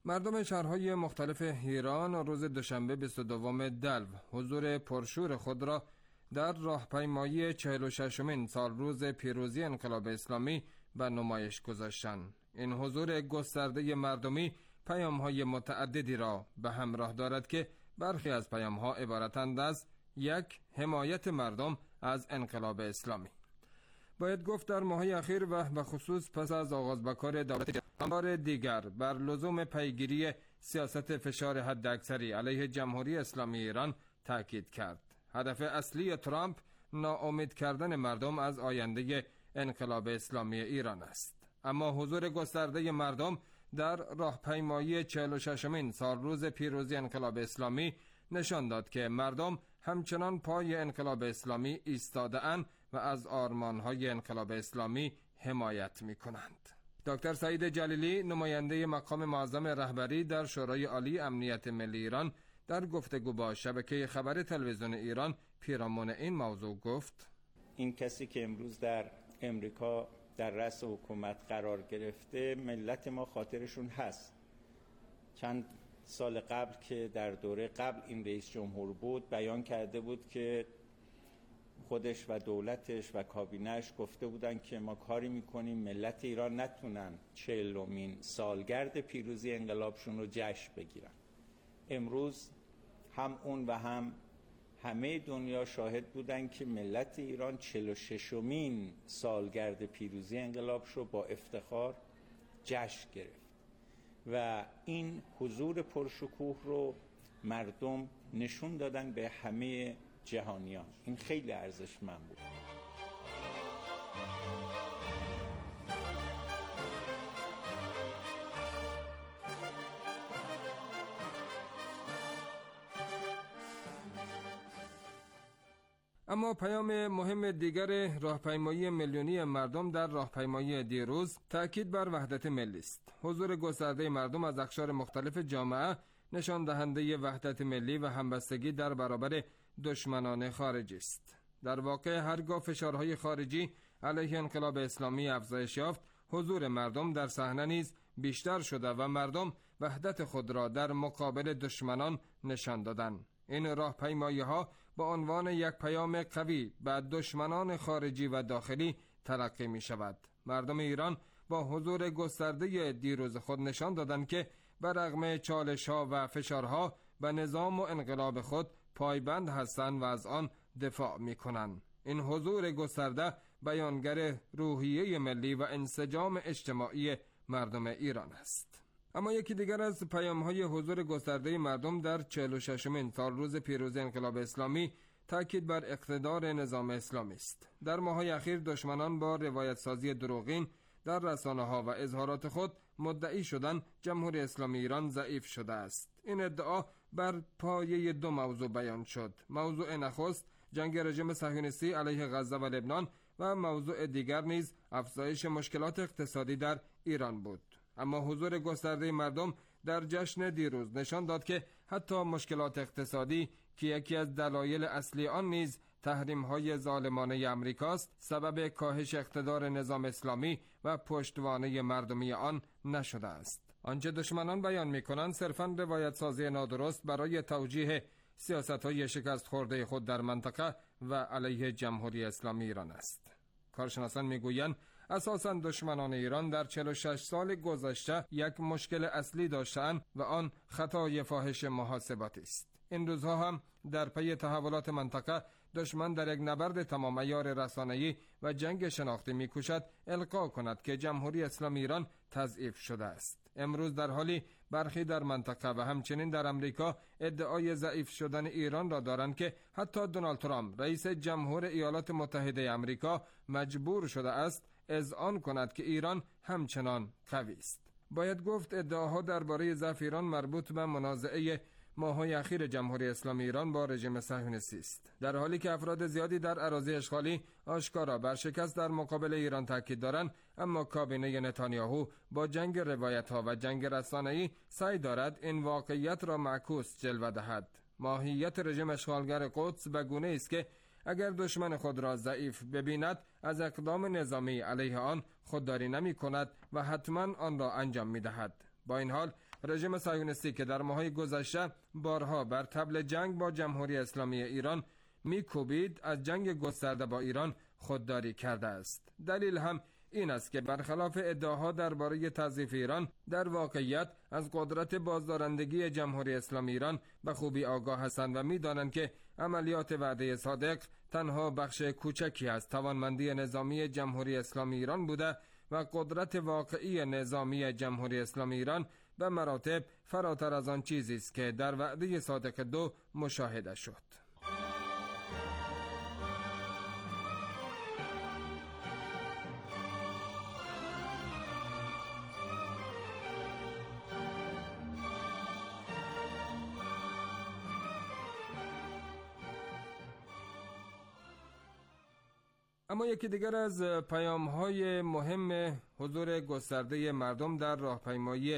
مردم شهرهای مختلف ایران روز دوشنبه 22 دلو حضور پرشور خود را در راهپیمایی 46مین سالروز پیروزی انقلاب اسلامی به نمایش گذاشتند. این حضور گسترده مردمی پیام‌های متعددی را به همراه دارد که برخی از پیام‌ها عبارتند از: یک، حمایت مردم از انقلاب اسلامی. باید گفت در ماه‌های اخیر و به خصوص پس از آغاز به کار دولت بار دیگر بر لزوم پیگیری سیاست فشار حداکثری علیه جمهوری اسلامی ایران تاکید کرد. هدف اصلی ترامپ ناامید کردن مردم از آینده انقلاب اسلامی ایران است. اما حضور گسترده مردم در راهپیمایی 46مین سالروز پیروزی انقلاب اسلامی نشان داد که مردم همچنان پای انقلاب اسلامی ایستاده‌اند و از آرمان‌های انقلاب اسلامی حمایت می‌کنند. دکتر سعید جلیلی، نماینده مقام معظم رهبری در شورای عالی امنیت ملی ایران، در گفتگو با شبکه خبر تلویزیون ایران پیرامون این موضوع گفت: این کسی که امروز در امریکا در رأس حکومت قرار گرفته، ملت ما خاطرشون هست. چند سال قبل که در دوره قبل این رئیس جمهور بود، بیان کرده بود که خودش و دولتش و کابینه‌اش گفته بودن که ما کاری میکنیم ملت ایران نتونن 40مین سالگرد پیروزی انقلابشون رو جشن بگیرن. امروز هم اون و هم همه دنیا شاهد بودن که ملت ایران 46مین سالگرد پیروزی انقلابش رو با افتخار جشن گرفت و این حضور پرشکوه رو مردم نشون دادن به همه جهانیان. این خیلی ارزشمند بود. اما پیام مهم دیگر راهپیمایی میلیونی مردم در راهپیمایی دیروز تأکید بر وحدت ملی است. حضور گسترده مردم از اقشار مختلف جامعه نشان دهنده وحدت ملی و همبستگی در برابر دشمنان خارجی است. در واقع هرگاه فشارهای خارجی علیه انقلاب اسلامی افزایش یافت، حضور مردم در صحنه نیز بیشتر شده و مردم وحدت خود را در مقابل دشمنان نشان دادند. این راهپیمایی‌ها با عنوان یک پیام قوی به دشمنان خارجی و داخلی تلقی می شود. مردم ایران با حضور گسترده دیروز خود نشان دادند که برغم چالش‌ها و فشارها به نظام و انقلاب خود پایبند هستند و از آن دفاع می‌کنند. این حضور گسترده بیانگر روحیه ملی و انسجام اجتماعی مردم ایران است. اما یکی دیگر از پیام‌های حضور گسترده مردم در 46مین سالروز پیروزی انقلاب اسلامی تاکید بر اقتدار نظام اسلامی است. در ماه‌های اخیر دشمنان با روایت سازی دروغین در رسانه‌ها و اظهارات خود مدعی شدند جمهوری اسلامی ایران ضعیف شده است. این ادعا بر پایه دو موضوع بیان شد. موضوع نخست جنگ رژیم صهیونیستی علیه غزه و لبنان و موضوع دیگر نیز افزایش مشکلات اقتصادی در ایران بود. اما حضور گسترده مردم در جشن دیروز نشان داد که حتی مشکلات اقتصادی که یکی از دلایل اصلی آن نیز تحریم‌های ظالمانه امریکاست، سبب کاهش اقتدار نظام اسلامی و پشتوانه مردمی آن نشده است. آنچه دشمنان بیان می‌کنند صرفاً روایت سازی نادرست برای توجیه سیاست‌های شکست خورده خود در منطقه و علیه جمهوری اسلامی ایران است. کارشناسان میگویند اساساً دشمنان ایران در 46 سال گذشته یک مشکل اصلی داشتند و آن خطای فاحش محاسباتی است. این روزها هم در پی تحولات منطقه دشمن در یک نبرد تمام عیار رسانه‌ای و جنگ شناختی می‌کوشد القا کند که جمهوری اسلامی ایران تضعیف شده است. امروز در حالی برخی در منطقه و همچنین در امریکا ادعای ضعیف شدن ایران را دارند که حتی دونالد ترامپ رئیس جمهور ایالات متحده آمریکا مجبور شده است اذعان کند که ایران همچنان قوی است. باید گفت ادعاها درباره ضعف ایران مربوط به منازعه ماه‌های اخیر جمهوری اسلامی ایران با رژیم صهیونیستی است. در حالی که افراد زیادی در اراضی اشغالی آشکارا بر شکست در مقابل ایران تاکید دارند، اما کابینه نتانیاهو با جنگ روایت‌ها و جنگ رسانه‌ای سعی دارد این واقعیت را معکوس جلوه دهد. ماهیت رژیم اشغالگر قدس به گونه است که اگر دشمن خود را ضعیف ببیند از اقدام نظامی علیه آن خودداری نمی کند و حتما آن را انجام می دهد. با این حال رژیم صهیونیستی که در ماه‌های گذشته بارها بر طبل جنگ با جمهوری اسلامی ایران می‌کوبید، از جنگ گسترده با ایران خودداری کرده است. دلیل هم این است که برخلاف ادعاها درباره تضعیف ایران، در واقعیت از قدرت بازدارندگی جمهوری اسلامی ایران به خوبی آگاه هستند و می‌دانند که عملیات وعده صادق تنها بخش کوچکی از توانمندی نظامی جمهوری اسلامی ایران بوده و قدرت واقعی نظامی جمهوری اسلامی ایران به مراتب فراتر از آن چیزی است که در وعده صادق 2 مشاهده شد. اما یکی دیگر از پیام‌های مهم حضور گسترده مردم در راهپیمایی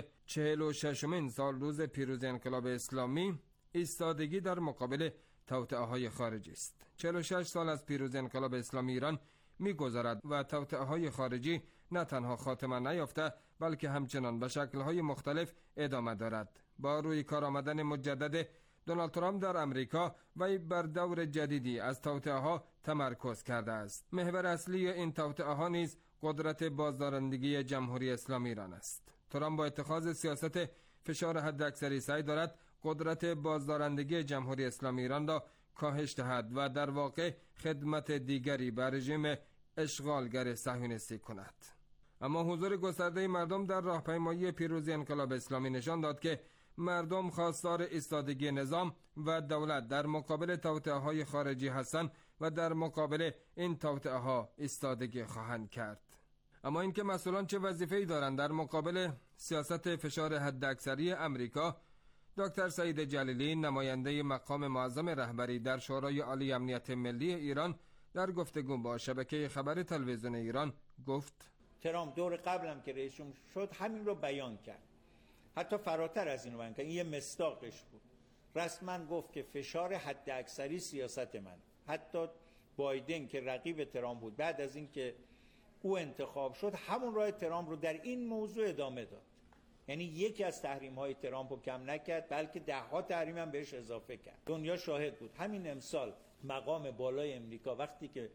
46مین سالروز پیروزی انقلاب اسلامی ایستادگی در مقابل توطئه‌های خارجی است. 46 سال از پیروزی انقلاب اسلامی ایران می‌گذرد و توطئه‌های خارجی نه تنها خاتمه نیافته بلکه همچنان به شکل‌های مختلف ادامه دارد. با روی کار آمدن مجدد دونالد ترامپ در امریکا و بر دور جدیدی از توطئه‌ها تمرکز کرده است. محور اصلی این توطئه‌ها نیز قدرت بازدارندگی جمهوری اسلامی ایران است. ترامپ با اتخاذ سیاست فشار حداکثری سعی دارد قدرت بازدارندگی جمهوری اسلامی ایران را کاهش دهد و در واقع خدمت دیگری بر رژیم اشغالگر صهیونیستی کند. اما حضور گسترده مردم در راهپیمایی پیروزی انقلاب اسلامی نشان داد که مردم خواستار ایستادگی نظام و دولت در مقابل توطئه‌های خارجی هستند و در مقابل این توطئه‌ها ایستادگی خواهند کرد. اما اینکه مسئولان چه وظیفه‌ای دارند در مقابل سیاست فشار حداکثری امریکا، دکتر سعید جلیلی نماینده مقام معظم رهبری در شورای عالی امنیت ملی ایران در گفتگو با شبکه خبر تلویزیون ایران گفت: ترامپ دور قبلم که رئیس جمهور شد همین رو بیان کرد، حتی فراتر از اینو بیان کرد. این یه مصداقش بود. رسما گفت که فشار حداکثری سیاست من. حتی بایدن که رقیب ترامپ بود بعد از اینکه او انتخاب شد همون راه ترامپ رو در این موضوع ادامه داد. یعنی یکی از تحریم‌های ترامپ رو کم نکرد بلکه 10 تحریم هم بهش اضافه کرد. دنیا شاهد بود. همین امسال مقام بالای امریکا وقتی که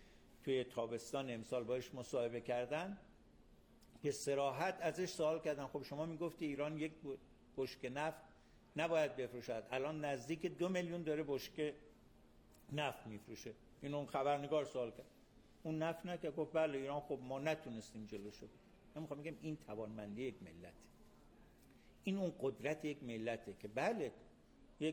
توی تابستان امسال باش مصاحبه کردن که صراحت ازش سوال کردن خب شما میگفتی ایران یک بشکه نفت نباید بفروشد، الان نزدیک 2 میلیون داره بشکه نفت میفروشه. این اون خبرنگار سوال کرد، اون نفت نکرد، گفت بله ایران خب ما نتونستیم جلوشو بگیریم. من میخوام بگم این توانمندی یک ملت، این اون قدرت یک ملته که بله یک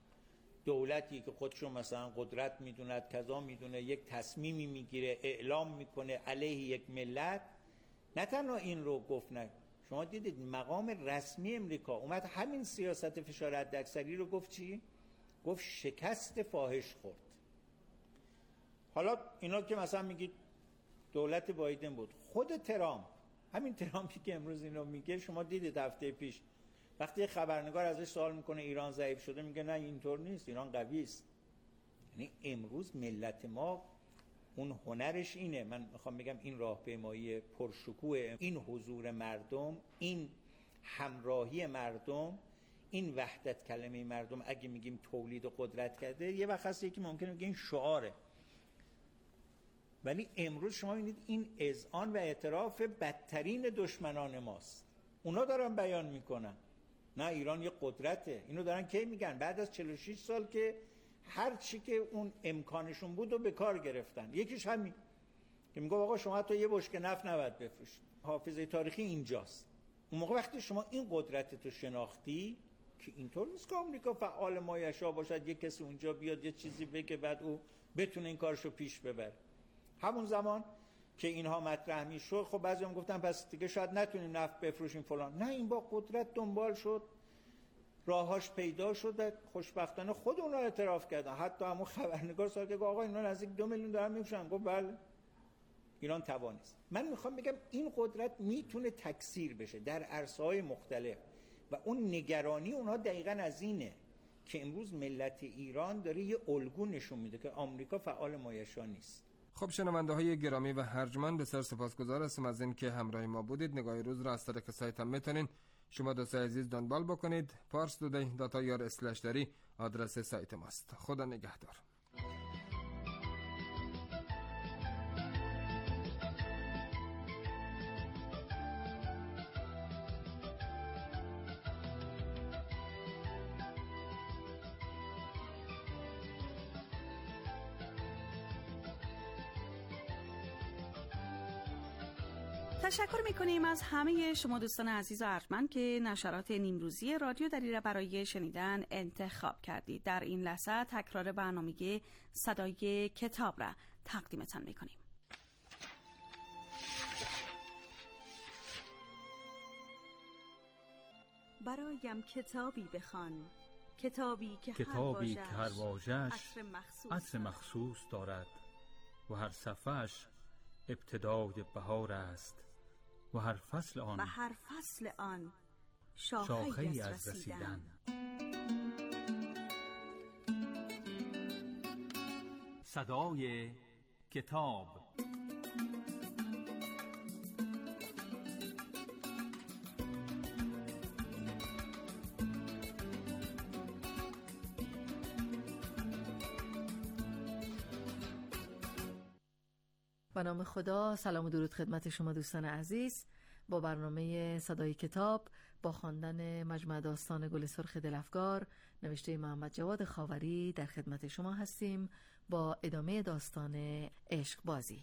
دولتی که خودشو مثلا قدرت میدوند کذا میدونه یک تصمیمی میگیره اعلام میکنه علیه یک ملت، نه تنها این رو گفت، نه شما دیدید مقام رسمی امریکا اومد همین سیاست فشار حداکثری رو گفت چی؟ گفت شکست فاحش خورد. حالا اینا که مثلا میگید دولت بایدن بود، خود ترامپ، همین ترامپی که امروز اینو میگه، شما دیدید هفته پیش وقتی خبرنگار ازش سوال میکنه ایران ضعیف شده میگه نه اینطور نیست، ایران قوی است. یعنی امروز ملت ما اون هنرش اینه. من میخوام بگم این راهپیمایی پرشکوه، این حضور مردم، این همراهی مردم، این وحدت کلمه مردم، اگه میگیم تولید قدرت کرده، یه وقت هست یکی ممکنه بگه این شعاره، ولی امروز شما می‌بینید این اذعان و اعتراف بدترین دشمنان ماست. اونا دارن بیان میکنن نه ایران یه قدرته. اینو دارن کی میگن؟ بعد از 46 سال که هر چی که اون امکانشون بود و به کار گرفتن. یکیش همین که میگه آقا شما حتی یه بشکه نفت نباید بفروشید. حافظه تاریخی اینجاست. اون موقع وقتی شما این قدرت رو شناختی که اینطور نیست که آمریکا فعال مایشا باشد، یه کسی اونجا بیاد یه چیزی بگه بعد او بتونه این کارشو پیش ببره. همون زمان که اینها مطرح میشد خب بعضیام گفتن پس دیگه شاید نتونیم نفت بفروشیم فلان. نه، این با قدرت دنبال شد، راهاش پیدا شد، خوشبختانه خود اونها اعتراف کردن. حتی همون خبرنگار سوال کرد آقا اینا نزدیک 2 میلیون دارن میفروشن، گفت بله ایران توانست. من میخوام بگم این قدرت میتونه تکثیر بشه در عرصه‌های مختلف و اون نگرانی اونها دقیقاً از اینه که امروز ملت ایران داره یه الگو نشون میده که آمریکا فعال مایشا نیست. خب شنونده های گرامی و ارجمند، بسیار سپاسگزار هستم از این که همراه ما بودید. نگاه روز را از طریق سایت هم میتونین شما دوستای عزیز دنبال بکنید. parstoday.ir/dari آدرس سایت ماست. خدا نگهدار. تشکر میکنیم از همه شما دوستان عزیز و ارجمند که نشرات نیمروزی رادیو دری را برای شنیدن انتخاب کردید. در این لحظه تکرار برنامه صدای کتاب را تقدیمتان میکنیم. برایم کتابی بخوان، کتابی که هر واژه‌اش عطر مخصوص دارد و هر صفحه‌اش ابتدای بهار است و هر فصل آن شاخه‌ای از رسیدن. صدای کتاب. به نام خدا، سلام و درود خدمت شما دوستان عزیز. با برنامه صدای کتاب با خواندن مجموعه داستان گل سرخ دلفگار نوشته محمد جواد خاوری در خدمت شما هستیم با ادامه داستان عشق بازی.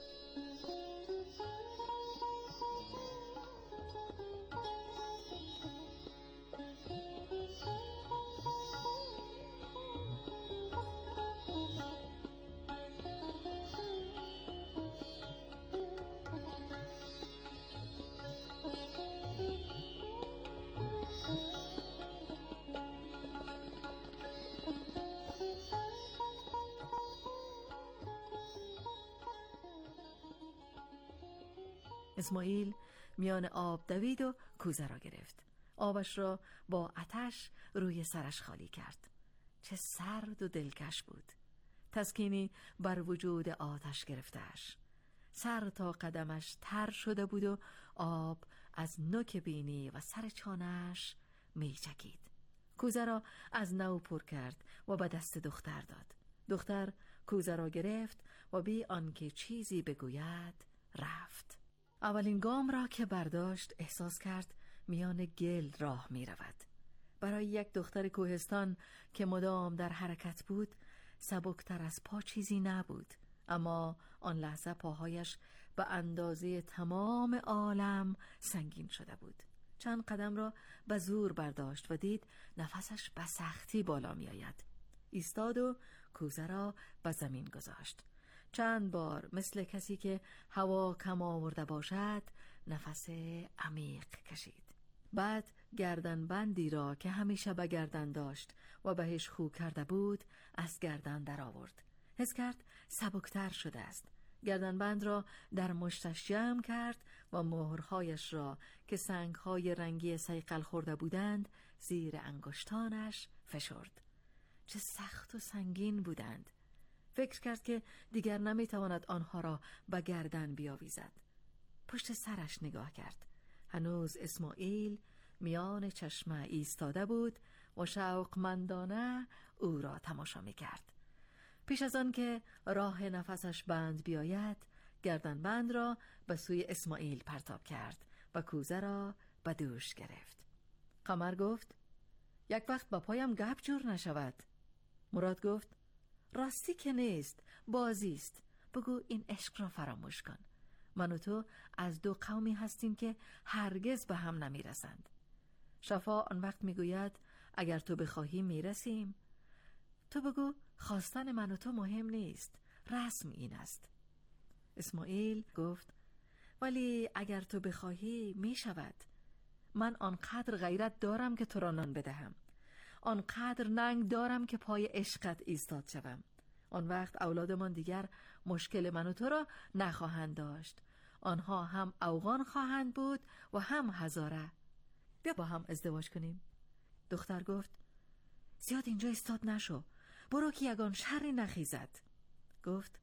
اسماعیل میان آب دوید و کوزه را گرفت. آبش را با آتش روی سرش خالی کرد. چه سرد و دلکش بود. تسکینی بر وجود آتش گرفتهش. سر تا قدمش تر شده بود و آب از نوک بینی و سر چانهش می چکید. کوزه را از نو پر کرد و به دست دختر داد. دختر کوزه را گرفت و بی آنکه چیزی بگوید رفت. اولین گام را که برداشت احساس کرد میان گل راه می رود. برای یک دختر کوهستان که مدام در حرکت بود سبکتر از پا چیزی نبود، اما آن لحظه پاهایش به اندازه تمام عالم سنگین شده بود. چند قدم را به زور برداشت و دید نفسش به سختی بالا می آید. ایستاد و کوزه را به زمین گذاشت. چند بار مثل کسی که هوا کم آورده باشد نفس عمیق کشید. بعد گردن بندی را که همیشه به گردن داشت و بهش خو کرده بود از گردن در آورد. حس کرد سبکتر شده است. گردن بند را در مشتش جمع کرد و مهرهایش را که سنگهای رنگی صیقل خورده بودند زیر انگشتانش فشرد. چه سخت و سنگین بودند. فکر کرد که دیگر نمیتواند آنها را به گردن بیاویزد. پشت سرش نگاه کرد. هنوز اسماعیل میان چشمه ایستاده بود و شوقمندانه او را تماشا میکرد. پیش از آن که راه نفسش بند بیاید گردن بند را به سوی اسماعیل پرتاب کرد و کوزه را به دوش گرفت. قمر گفت یک وقت با پایم گپ جور نشود. مراد گفت راستی که نیست، بازی است. بگو این عشق را فراموش کن. من و تو از دو قومی هستیم که هرگز به هم نمیرسند. شفا آن وقت میگوید اگر تو بخواهی میرسیم. تو بگو خواستن من و تو مهم نیست، رسم این است. اسماعیل گفت ولی اگر تو بخواهی میشود. من آنقدر غیرت دارم که تو را نان بدهم، آنقدر ننگ دارم که پای عشقت ایستاد شوم. آن وقت اولادمان دیگر مشکل من و تو را نخواهند داشت. آنها هم اوغان خواهند بود و هم هزاره. بیا با هم ازدواج کنیم. دختر گفت زیاد اینجا ایستاد نشو، برو که یگان شری نخیزد. گفت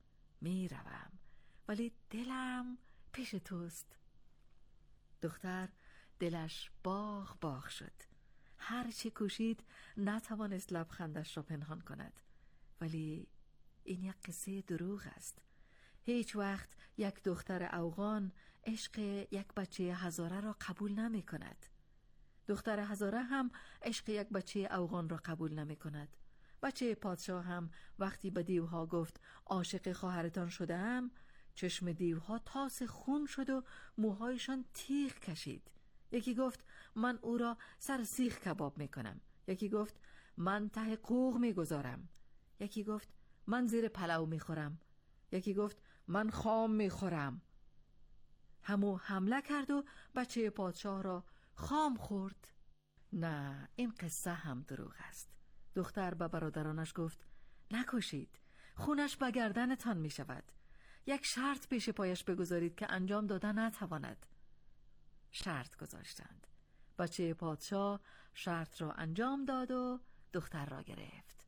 میروم ولی دلم پیش توست. دختر دلش باغ شد. هر چی کوشید نتوانست لبخندش را پنهان کند. ولی این یک قصه دروغ است. هیچ وقت یک دختر اوغان عشق یک بچه هزاره را قبول نمی کند. دختر هزاره هم عشق یک بچه اوغان را قبول نمی کند. بچه پادشاه هم وقتی به دیوها گفت عاشق خواهرتان شدم، چشم دیوها تاس خون شد و موهایشان تیغ کشید. یکی گفت من او را سر سیخ کباب می کنم. یکی گفت من ته قوق می گذارم. یکی گفت من زیر پلو می خورم. یکی گفت من خام می خورم. همو حمله کرد و بچه پادشاه را خام خورد. نه، این قصه هم دروغ است. دختر به برادرانش گفت نکشید، خونش به گردنتان می شود. یک شرط پیش پایش بگذارید که انجام دادن نتواند. شرط گذاشتند. بچه پادشاه شرط را انجام داد و دختر را گرفت.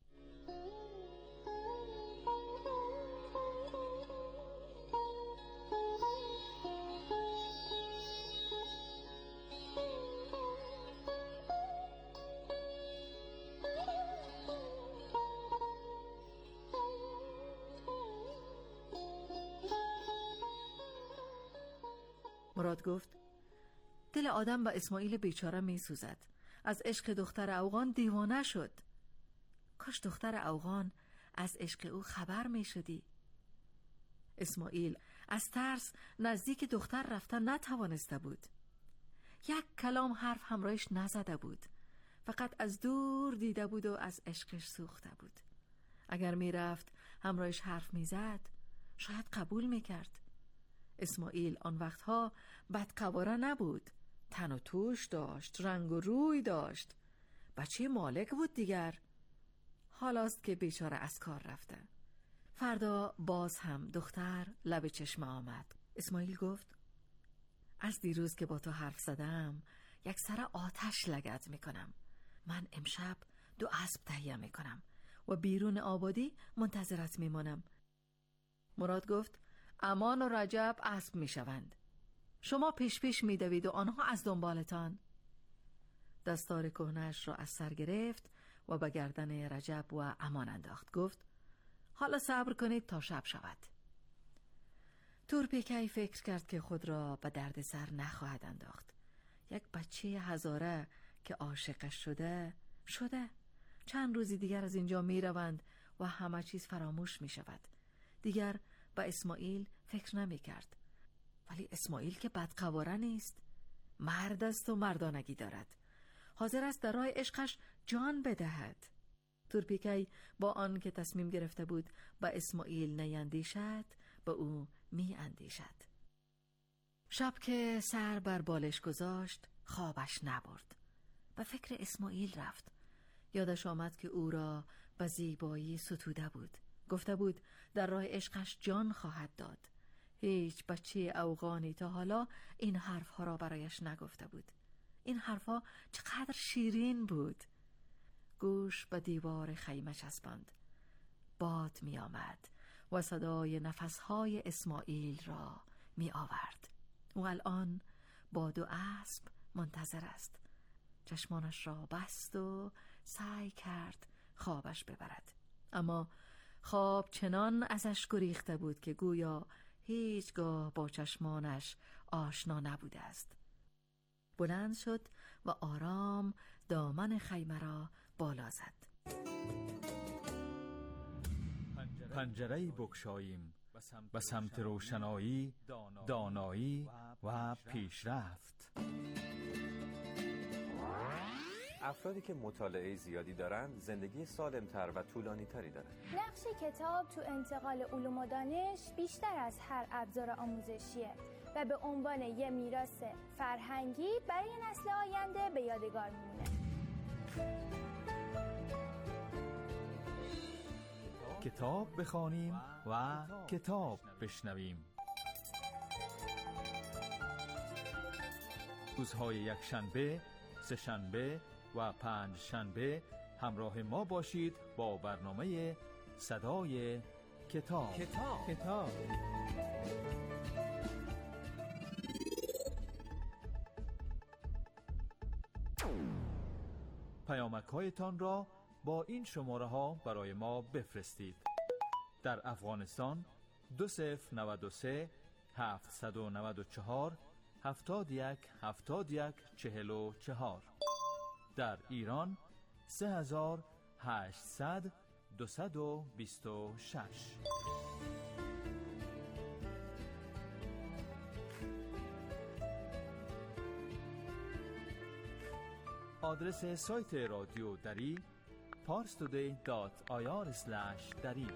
مراد گفت دل آدم با اسماعیل بیچاره می سوزد. از عشق دختر اوغان دیوانه شد. کاش دختر اوغان از عشق او خبر می شدی. اسماعیل از ترس نزدیک دختر رفتن نتوانسته بود. یک کلام حرف همراهش نزده بود. فقط از دور دیده بود و از عشقش سوخته بود. اگر می رفت همراهش حرف می زد شاید قبول می کرد. اسماعیل آن وقتها بدقواره نبود. تن و توش داشت، رنگ و روی داشت. بچه مالک بود دیگر. حالاست که بیچاره از کار رفته. فردا باز هم دختر لب چشمه آمد. اسماعیل گفت از دیروز که با تو حرف زدم یک سر آتش لگد میکنم. من امشب 2 اسب تهیه میکنم و بیرون آبادی منتظرت میمانم. مراد گفت امان و رجب اسب میشوند. شما پیش میدوید و آنها از دنبالتان. دستار کهنه‌اش را از سر گرفت و به گردن رجب و امان انداخت. گفت حالا صبر کنید تا شب شود. تورپیکی فکر کرد که خود را به درد سر نخواهد انداخت. یک بچه هزاره که عاشقش شده. چند روزی دیگر از اینجا می روند و همه چیز فراموش می شود. دیگر به اسماعیل فکر نمی کرد. ولی اسماعیل که بدقواره نیست. مرد است و مردانگی دارد. حاضر است در راه عشقش جان بدهد. تورپیکی با آن که تصمیم گرفته بود به اسماعیل نیندیشد، به او می اندیشد. شب که سر بر بالش گذاشت خوابش نبرد. به فکر اسماعیل رفت. یادش آمد که او را به زیبایی ستوده بود. گفته بود در راه عشقش جان خواهد داد. هیچ بچه اوغانی تا حالا این حرفها را برایش نگفته بود. این حرفها چقدر شیرین بود. گوش به دیوار خیمه چسباند. باد می آمد و صدای نفسهای اسماعیل را می آورد. او الان با 2 اسب منتظر است. چشمانش را بست و سعی کرد خوابش ببرد. اما خواب چنان ازش گریخته بود که گویا هیچگاه با چشمانش آشنا نبوده است. بلند شد و آرام دامن خیمه را بالا زد. پنجره‌ای بگشاییم به سمت روشنایی، دانایی و پیشرفت. افرادی که مطالعه زیادی دارند زندگی سالم‌تر و طولانی‌تری دارند. نقش کتاب تو انتقال علوم و دانش بیشتر از هر ابزار آموزشیه و به عنوان یه میراث فرهنگی برای نسل آینده به یادگار میمونه. کتاب بخوانیم و کتاب بشنویم. روزهای یکشنبه، سه‌شنبه و پنجشنبه همراه ما باشید با برنامه صدای کتاب. پیامک‌هایتان را با این شماره ها برای ما بفرستید. در افغانستان 2093 794 71 71 44. در ایران 3800 226. آدرس سایت رادیو دری parstoday.ir/dari.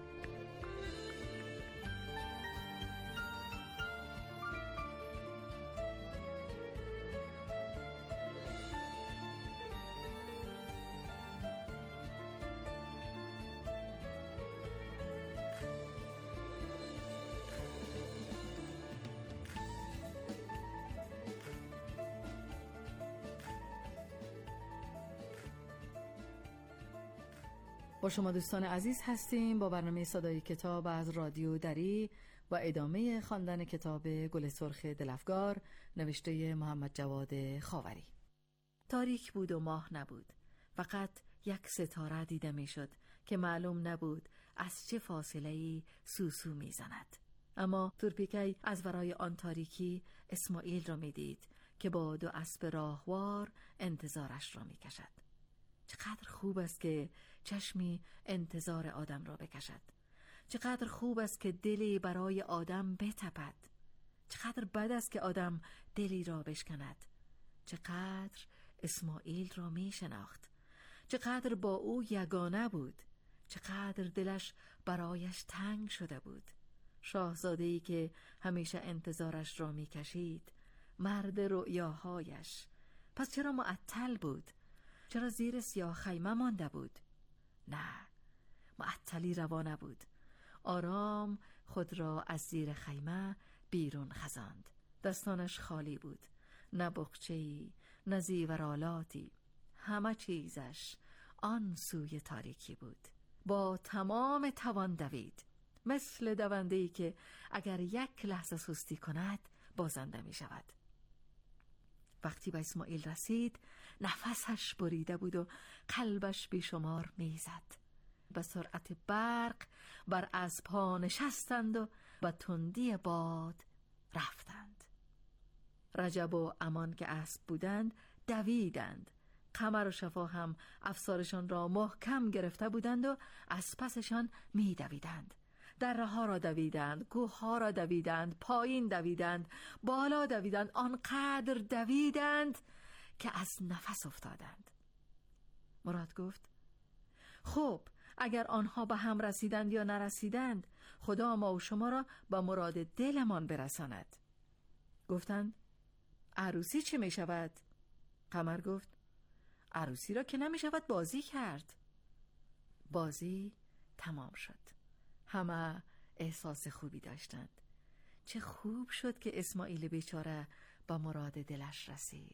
با شما دوستان عزیز هستیم با برنامه صدای کتاب از رادیو دری و ادامه خواندن کتاب گل سرخ دلافگار نوشته محمد جواد خاوری. تاریک بود و ماه نبود، فقط یک ستاره دیده می شد که معلوم نبود از چه فاصله‌ای سوسو می زند. اما تورپیکی از ورای آن تاریکی اسماعیل را می دید که با 2 اسب راهوار انتظارش را می کشد. چقدر خوب است که چشمی انتظار آدم را بکشد. چقدر خوب است که دلی برای آدم بتپد. چقدر بد است که آدم دلی را بشکند. چقدر اسماعیل را می شناخت. چقدر با او یگانه بود. چقدر دلش برایش تنگ شده بود. شاهزاده‌ای که همیشه انتظارش را می کشید. مرد رؤیاهایش. پس چرا معطل بود؟ چرا زیر سیاه خیمه مانده بود؟ نه، معطلی روا نبود. آرام خود را از زیر خیمه بیرون خزاند. دستانش خالی بود، نه بخچه‌ای، نه زیورالاتی. همه چیزش آن سوی تاریکی بود. با تمام توان دوید، مثل دونده‌ای که اگر یک لحظه سستی کند بازنده می شود. وقتی به اسماعیل رسید نفسش بریده بود و قلبش بیشمار میزد. به سرعت برق بر اسب‌ها نشستند و با تندی باد رفتند. رجب و امان که اسب بودند دویدند. قمر و شفا هم افسارشان را محکم گرفته بودند و از پسشان می دویدند. دره ها را دویدند، کوه ها را دویدند، پایین دویدند، بالا دویدند، آنقدر دویدند که از نفس افتادند. مراد گفت: خب اگر آنها به هم رسیدند یا نرسیدند، خدا ما و شما را به مراد دلمان برساند. گفتند: عروسی چه می شود؟ قمر گفت: عروسی را که نمی شود بازی کرد. بازی تمام شد. همه احساس خوبی داشتند. چه خوب شد که اسماعیل بیچاره با مراد دلش رسید.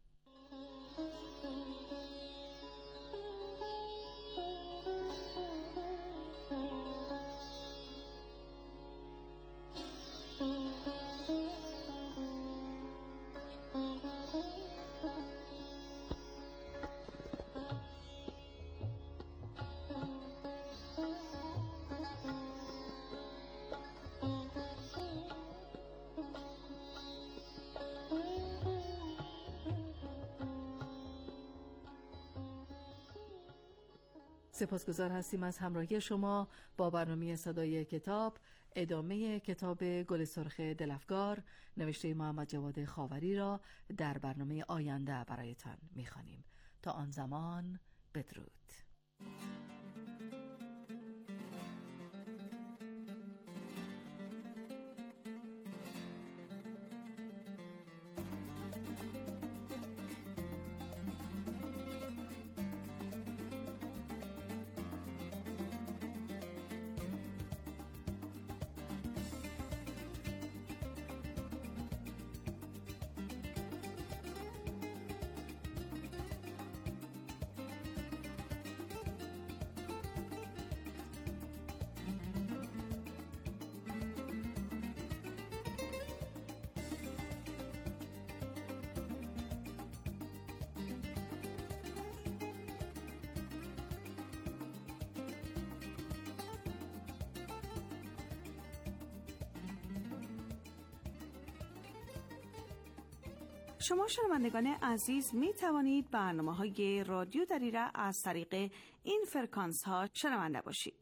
سپاسگزار هستیم از همراهی شما با برنامه صدای کتاب. ادامه کتاب گل سرخ دلافگار نوشته محمد جواد خاوری را در برنامه آینده برایتان می‌خوانیم. تا آن زمان بدرود. شما شنوندگان عزیز می توانید برنامه‌های رادیو دریره از طریق این فرکانس ها شنونده باشید.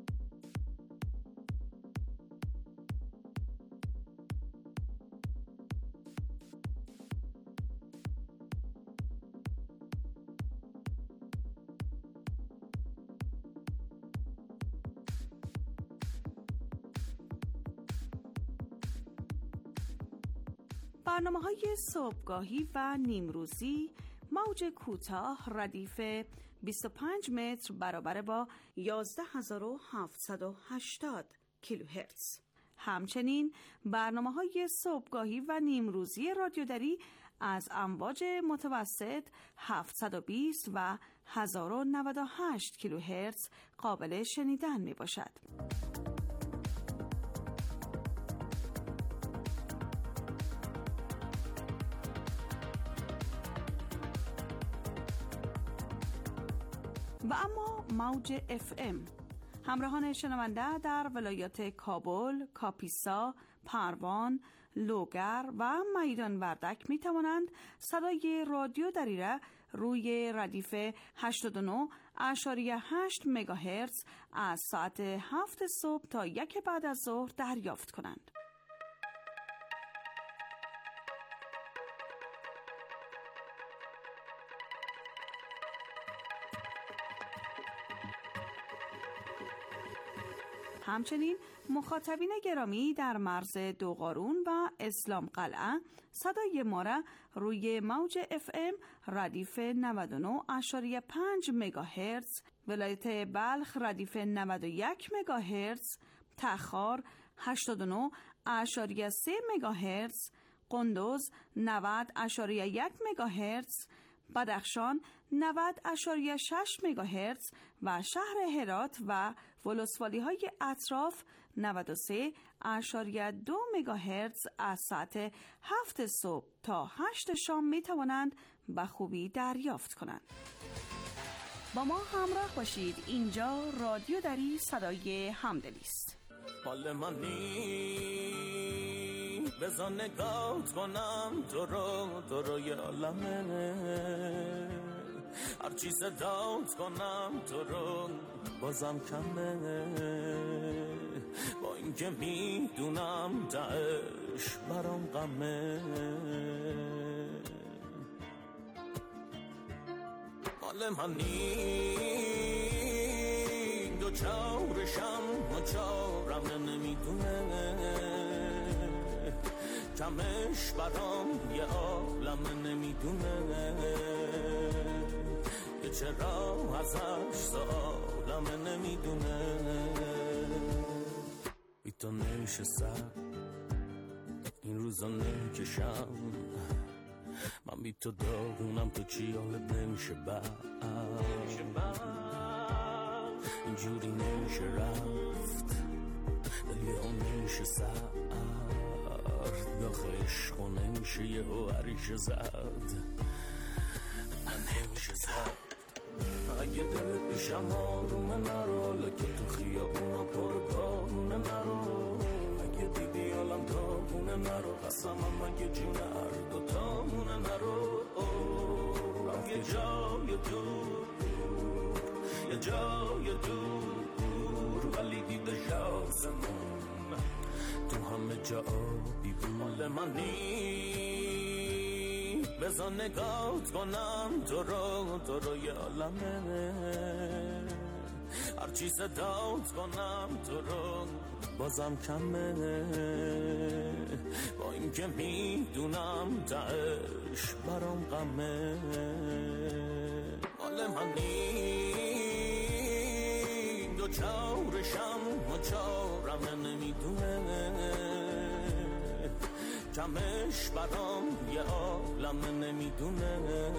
برنامه‌های صبحگاهی و نیمروزی موج کوتاه ردیف 25 متر برابر با 11780 کیلوهرتز. همچنین برنامه‌های صبحگاهی و نیمروزی رادیو دری از امواج متوسط 720 و 1098 کیلوهرتز قابل شنیدن می‌باشد. و اما موج FM همراهان شنونده در ولایات کابل، کاپیسا، پروان، لوگر و میدان وردک می توانند صدای رادیو دریره روی ردیف 89.8 مگاهرتز از ساعت 7 صبح تا 1 بعد از ظهر دریافت کنند. همچنین مخاطبین گرامی در مرز دوقارون و اسلام قلعه صدای ما را روی موج FM ردیف 99.5 مگاهرتز، ولایت بلخ ردیف 91 مگاهرتز، تخار 89.3 مگاهرتز، قندوز 90.1 مگاهرتز، بدخشان 90.6 مگاهرتز و شهر هرات و ولسوالی های اطراف 93.2 مگاهرتز از ساعت 7 صبح تا 8 شام می توانند به خوبی دریافت کنند. با ما همراه باشید. اینجا رادیو دری صدای همدلی است. مال منی بزن نگات کنم تو رو یه عالمه، هرچی صدات کنم تو رو بازم کمه، با اینکه میدونم تهش برام غمه. مال منی دو چارشم و چارم نمیدونه، کمش برام یه عالم نمیدونه، یه چرا ازش سالم نمیدونه. بی تو نشستم این روزا نکشم، من بی تو داغونم تو چی حالت نمیشه اینجوری نمیشه رفت دل یه ها نمیشه سرد، داخل عشق و نمیشه یه ها عریشه زد، نمیشه زد. اگه دلت بیشم آرومه نرو، حالا که تو خیابونا پر بارونه نرو، اگه دیدی حالم داغونه نرو، قسمم اگه جون هر دوتامونه نرو. رفت یه جای دور، یه جای دور، ولی دیده شازمون تو همه جا آبی بود. مال منی بزن نگات کنم تو رو یه عالمه، هرچی صدات کنم تو رو بازم کمه، با اینکه میدونم تهش برام غمه. مال منی دو چارشم و چارم نمیدونه، کمش برام یه عالم نمیدونه،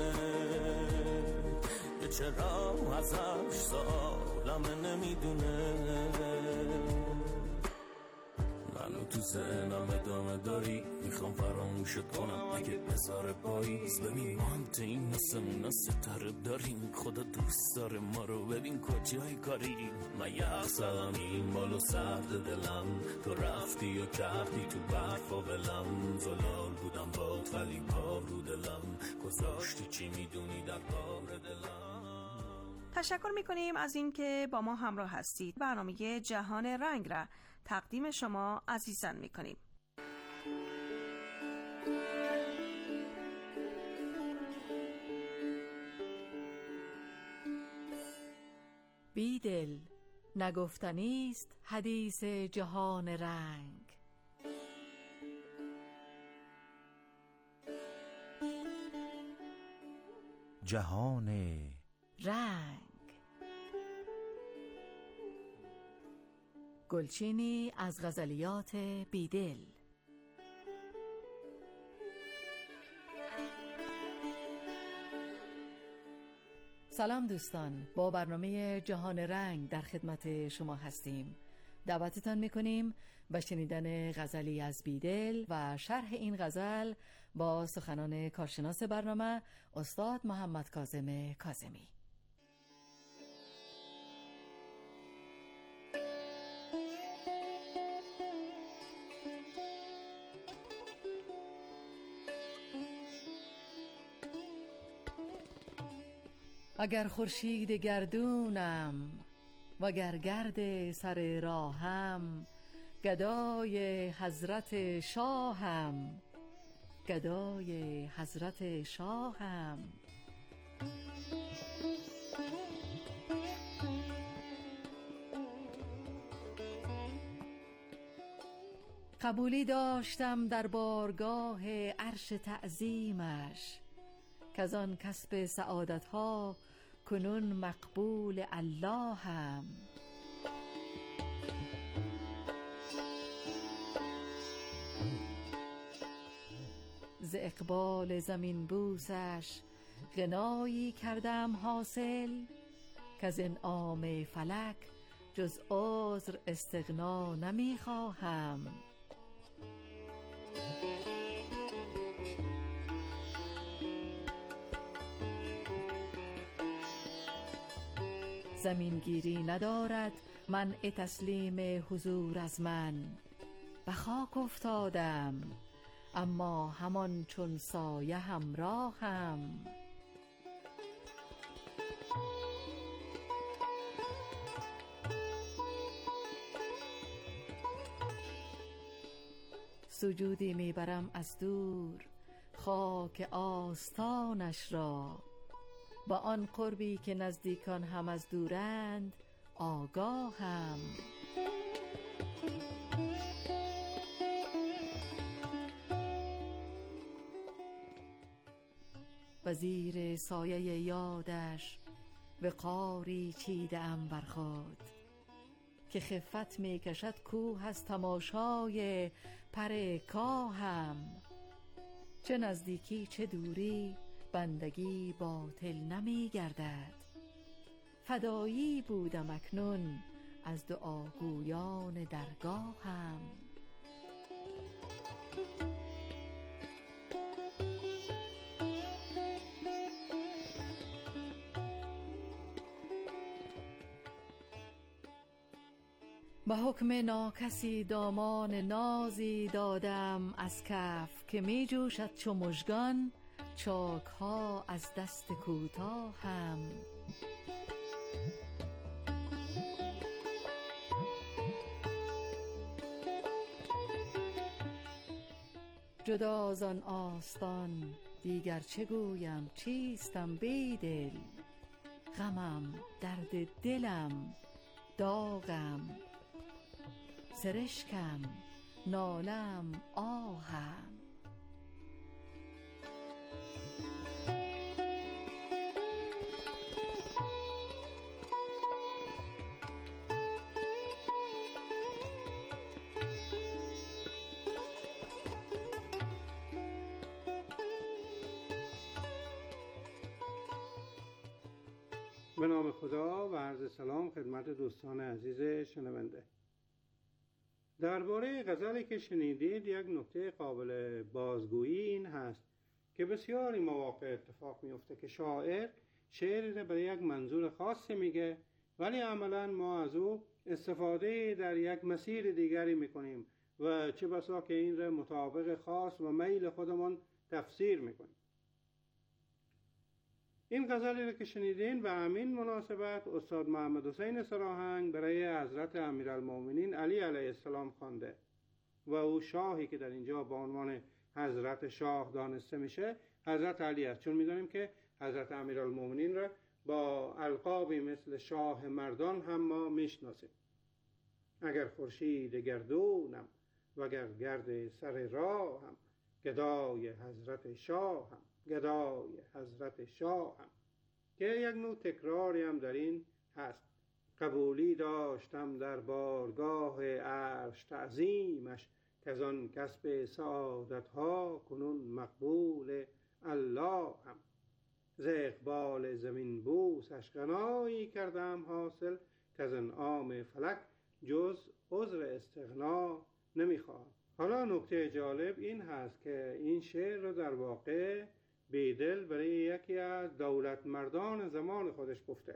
یه چرا ازش سالم نمیدونه. منو تو ذهنم ادامه داری، میخوام فراموش فراموشت کنم اگه بذاره پاییز. ببین ما هم تو این نسمون ستاره داریم، خدا دوست داره ما رو، ببین کجای کاریم. من یخزدم این بالو سرد دلم، تو رفتی و کردی تو برف و ولم. زلال بودم باد ولی بار رو دلم، گذاشتی چی میدونی در بار دلم. تشکر میکنیم از اینکه با ما همراه هستید. برنامه جهان رنگ را تقدیم شما عزیزان میکنیم. بیدل نگفتنیست حدیث جهان رنگ. جهان رنگ. گلچینی از غزلیات بیدل. سلام دوستان، با برنامه جهان رنگ در خدمت شما هستیم. دعوتتان میکنیم به شنیدن غزلی از بیدل و شرح این غزل با سخنان کارشناس برنامه استاد محمد کاظم کاظمی. اگر خورشید گردونم وگر گرد سر راهم، گدای حضرت شاهم، گدای حضرت شاهم. قبولی داشتم در بارگاه عرش تعظیمش، که آن کسب سعادت ها کنون مقبول اللهم. ز اقبال زمین بوسش غنایی کردم حاصل، که از انعام فلک جز عذر استغنا نمی خواهم. زمینگیری ندارد منع تسلیم حضور از من، به خاک افتادم اما همان چون سایه همراهم. سجودی میبرم از دور خاک آستانش را، با آن قربی که نزدیکان هم از دورند آگاهم. وزیر سایه یادش وقاری چیدم بر خود، که خفت می کشد کوه از تماشای پر کاهم. چه نزدیکی چه دوری بندگی باطل نمی گردد، فدایی بودم اکنون از دعاگویان درگاهم. به حکم ناکسی دامان نازی دادم از کف، که می جوشد چو مژگان چاک ها از دست کوتاهم. جدا از آن آستان دیگر چه گویم، چیستم بیدل؟ غمم، درد دلم، داغم، سرشکم، نالم، آهم. به نام خدا و عرض سلام خدمت دوستان عزیز شنونده. درباره غزلی که شنیدید یک نکته قابل بازگویی این هست که بسیاری مواقع اتفاق میفته که شاعر شعری را برای یک منظور خاصی میگه، ولی عملا ما از او استفاده در یک مسیر دیگری میکنیم و چه بسا که این را مطابق خاص و میل خودمان تفسیر میکنیم. این غزلی را که شنیدین به همین مناسبت استاد محمد حسین سراهنگ برای حضرت امیرالمومنین علی علیه السلام خوانده و او شاهی که در اینجا با عنوان حضرت شاه دانسته میشه حضرت علی است، چون میدونیم که حضرت امیرالمومنین را با القابی مثل شاه مردان هم ما میشناسیم. اگر خورشید گردونم وگر گرد سر راهم، گدای حضرت شاهم، گدای حضرت شاهم، که یک نوع تکراری هم در این هست. قبولی داشتم در بارگاه عرش تعظیمش، که از آن کسب سعادت ها کنون مقبول الله هم. ز اقبال زمین بوسش غنایی کردم حاصل، که از انعام فلک جز عذر استغنا نمیخوام. حالا نکته جالب این هست که این شعر رو در واقع بیدل برای یکی از دولت مردان زمان خودش گفته.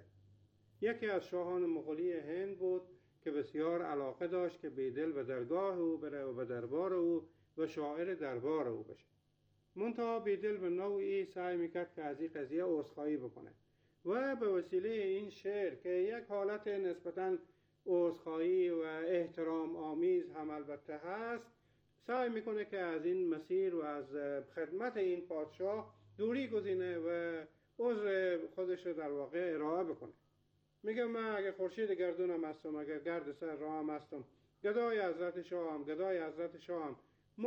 یکی از شاهان مغولی هند بود که بسیار علاقه داشت که بیدل به درگاه او بره و به دربار او و شاعر دربار او بشه. منتها بیدل به نوعی سعی میکرد که از این قضیه عذرخواهی بکنه و به وسیله این شعر که یک حالت نسبتاً عذرخواهی و احترام آمیز هم البته هست، سعی میکنه که از این مسیر و از خدمت این پادشاه دوری گزینه و عذر خودش رو در واقع ارائه بکنه. میگه من اگه خورشید گردونم هستم، اگر گرد سر راهم هستم، گدای حضرت شاهم، گدای حضرت شاهم،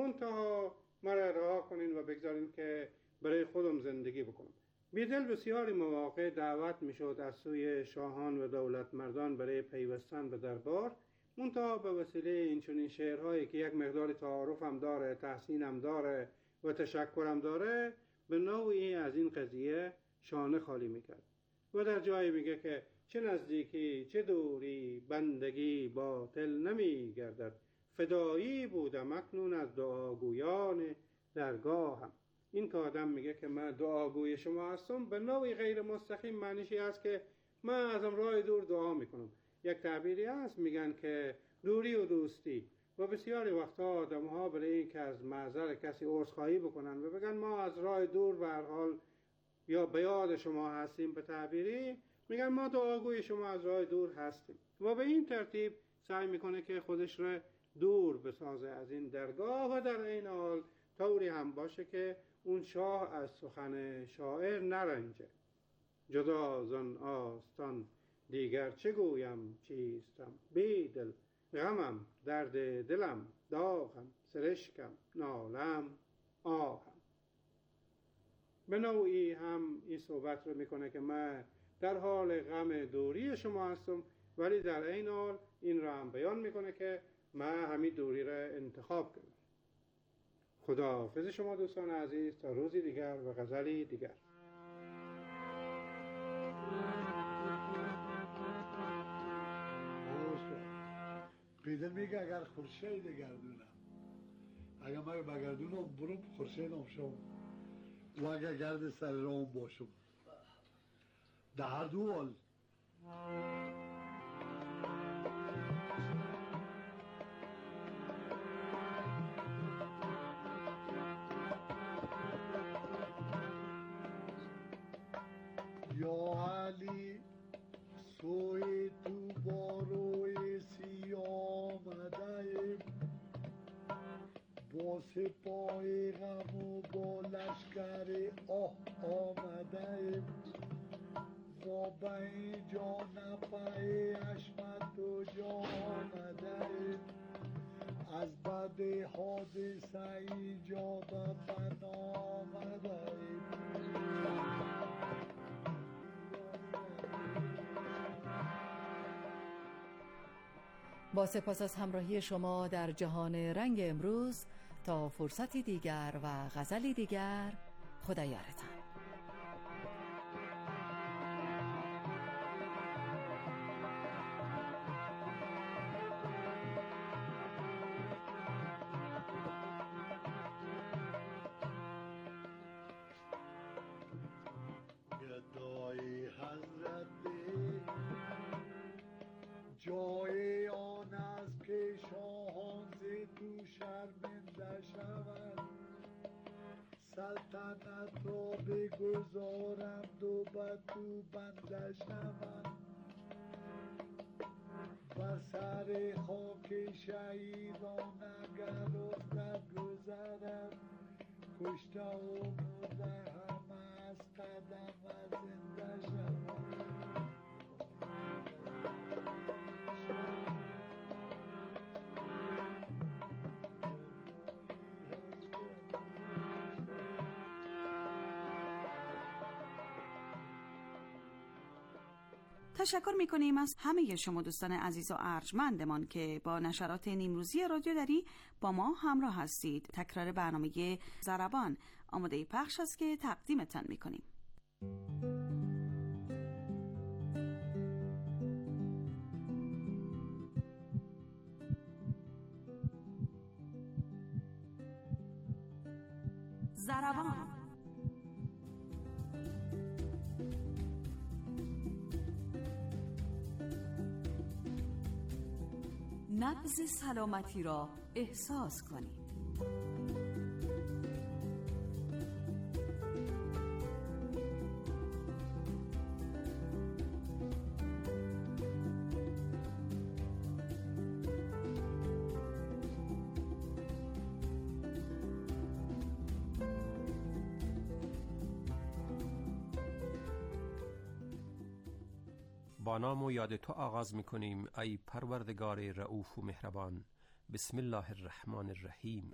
منتها مرا رها کنین و بگذارین که برای خودم زندگی بکنم. بیدل بسیاری مواقع دعوت میشد از سوی شاهان و دولت مردان برای پیوستن به دربار، منتها به وسیله این چنین شعرهایی که یک مقدار تعارف هم داره، تحسین هم داره و تشکر هم داره، به نوعی از این قضیه شانه خالی میکرد و در جایی میگه که چه نزدیکی چه دوری بندگی باطل نمیگردد، فدایی بودم اکنون از دعاگویان درگاهم. این که آدم میگه که من دعاگوی شما هستم، به نوعی غیر مستقیم معنیشی هست که من از راه دور دعا میکنم. یک تعبیری هست میگن که دوری و دوستی، و بسیاری وقتا آدم ها برای این که از معذر کسی عذرخواهی بکنن و بگن ما از راه دور به هر حال یا به یاد شما هستیم، به تعبیری میگن ما دعاگوی شما از راه دور هستیم، و به این ترتیب سعی میکنه که خودش رو دور بسازه از این درگاه و در این حال طوری هم باشه که اون شاه از سخن شاعر نرنجه. جدا زن آستان دیگر چه گویم چیستم، بیدل غمم درد دلم داغم سرشکم نالم آهم. به نوعی هم این صحبت رو میکنه که من در حال غم دوری شما هستم، ولی در این حال این را هم بیان میکنه که من همین دوری را انتخاب کردم. خداحافظ شما دوستان عزیز، تا روزی دیگر و غزلی دیگر. بیدل میگه اگر خورشید گردونم، اگر من بگردونم برم خورشیدم شم و اگر گرد سر رام باشم، در هر دو حال یا علی سوی تو باروی سی آمده، با سپاه غم و با لشکر آه آمده، و به اینجا نفع حشمت و جا آمده، از بد حادثه اینجا به فنا آمده. با سپاس از همراهی شما در جهان رنگ امروز، تا فرصتی دیگر و غزلی دیگر، خدا یارتان. سلطنت را بگذارم دو به تو بنده شوم بر سر خاک شهیدان اگر افتد گذرم کشته و مرده همه از قدم و زنده شوم. تشکر می‌کنیم از همه شما دوستان عزیز و ارجمندمان که با نشرات نیمروزی رادیو دری با ما همراه هستید. تکرار برنامه ضربان آماده پخش است که تقدیمتان می‌کنیم. ضربان نبض سلامتی را احساس کنید. با نام و یاد تو آغاز می‌کنیم ای پروردگار رؤوف و مهربان. بسم الله الرحمن الرحیم.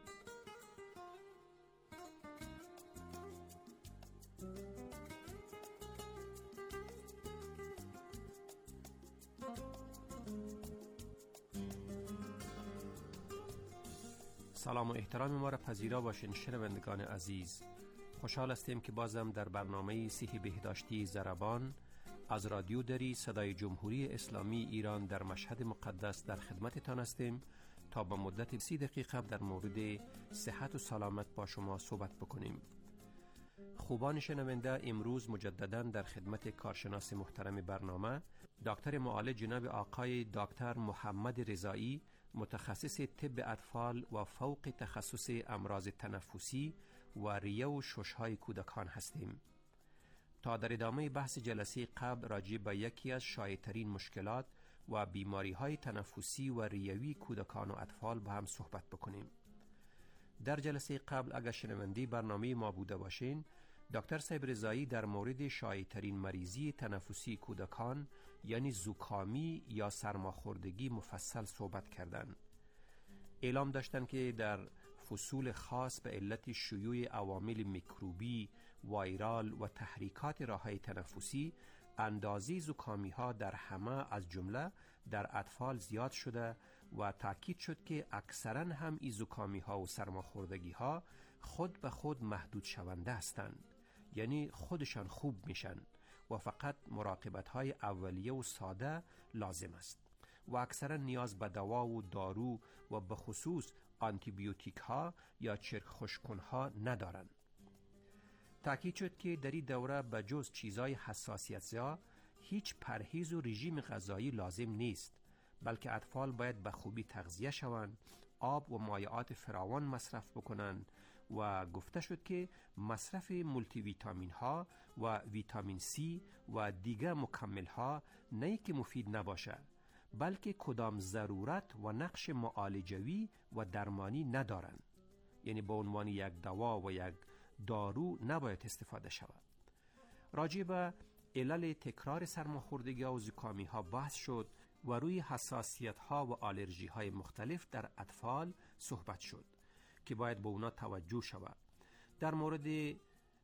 سلام و احترام ما را پذیرا باشین شنوندگان عزیز. خوشحال هستیم که بازم در برنامه صحی بهداشتی ضربان از رادیو دری صدای جمهوری اسلامی ایران در مشهد مقدس در خدمتتان هستیم تا با مدت 30 دقیقه در مورد صحت و سلامت با شما صحبت بکنیم. خوبان شنونده، امروز مجددا در خدمت کارشناس محترم برنامه دکتر معالج جناب آقای دکتر محمد رضایی، متخصص طب اطفال و فوق تخصص امراض تنفسی و ریه و شش‌های کودکان هستیم. تا در ادامه بحث جلسه قبل راجع به یکی از شایع‌ترین مشکلات و بیماری‌های تنفسی و ریوی کودکان و اطفال با هم صحبت بکنیم. در جلسه قبل اگر شنونده برنامه ما بوده باشین، دکتر صاحب رضایی در مورد شایع‌ترین مریضی تنفسی کودکان یعنی زکامی یا سرماخوردگی مفصل صحبت کردند. اعلام داشتند که در فصول خاص به علت شیوع عوامل میکروبی، وایرال و تحریکات راه‌های تنفسی اندازه زکامی ها در همه از جمله در اطفال زیاد شده و تاکید شد که اکثرا هم این زکامی ها و سرماخوردگی ها خود به خود محدود شونده هستند، یعنی خودشان خوب میشن و فقط مراقبت های اولیه و ساده لازم است و اکثرا نیاز به دوا و دارو و به خصوص آنتی بیوتیک ها یا چرک خشک‌کن ها ندارند. تاکید شد که در این دوره به جز چیزای حساسیت زا هیچ پرهیز و رژیم غذایی لازم نیست، بلکه اطفال باید به خوبی تغذیه شوند، آب و مایعات فراوان مصرف بکنند و گفته شد که مصرف مولتی ویتامین ها و ویتامین سی و دیگر مکمل ها نه که مفید نباشه، بلکه کدام ضرورت و نقش معالجوی و درمانی ندارند، یعنی به عنوان یک دوا و یک دارو نباید استفاده شود. راجع به علل تکرار سرماخوردگی و زکامی ها بحث شد و روی حساسیت ها و آلرژی های مختلف در اطفال صحبت شد که باید به اونا توجه شود. در مورد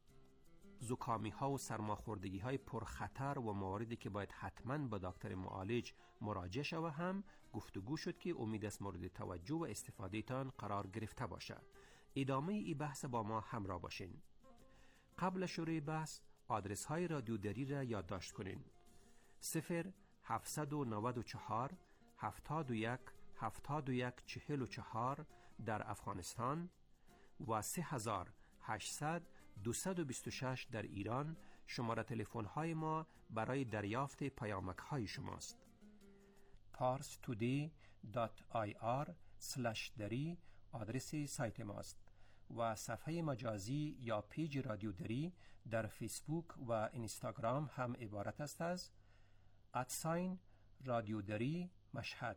زکامی ها و سرماخوردگی های پرخطر و مواردی که باید حتما به دکتر معالج مراجعه شود هم گفتگو شد که امید است مورد توجه و استفاده تان قرار گرفته باشد. ادامه ای بحث با ما همراه باشین. قبل شروع بحث آدرس های رادیو دری را یادداشت کنین: 0794 71 71 44 در افغانستان و 3800 226 در ایران شماره تلفن های ما برای دریافت پیامک های شماست. parstoday.ir/dari آدرس سایت ماست و صفحه مجازی یا پیج رادیو دری در فیسبوک و اینستاگرام هم عبارت است از رادیو دری مشهد.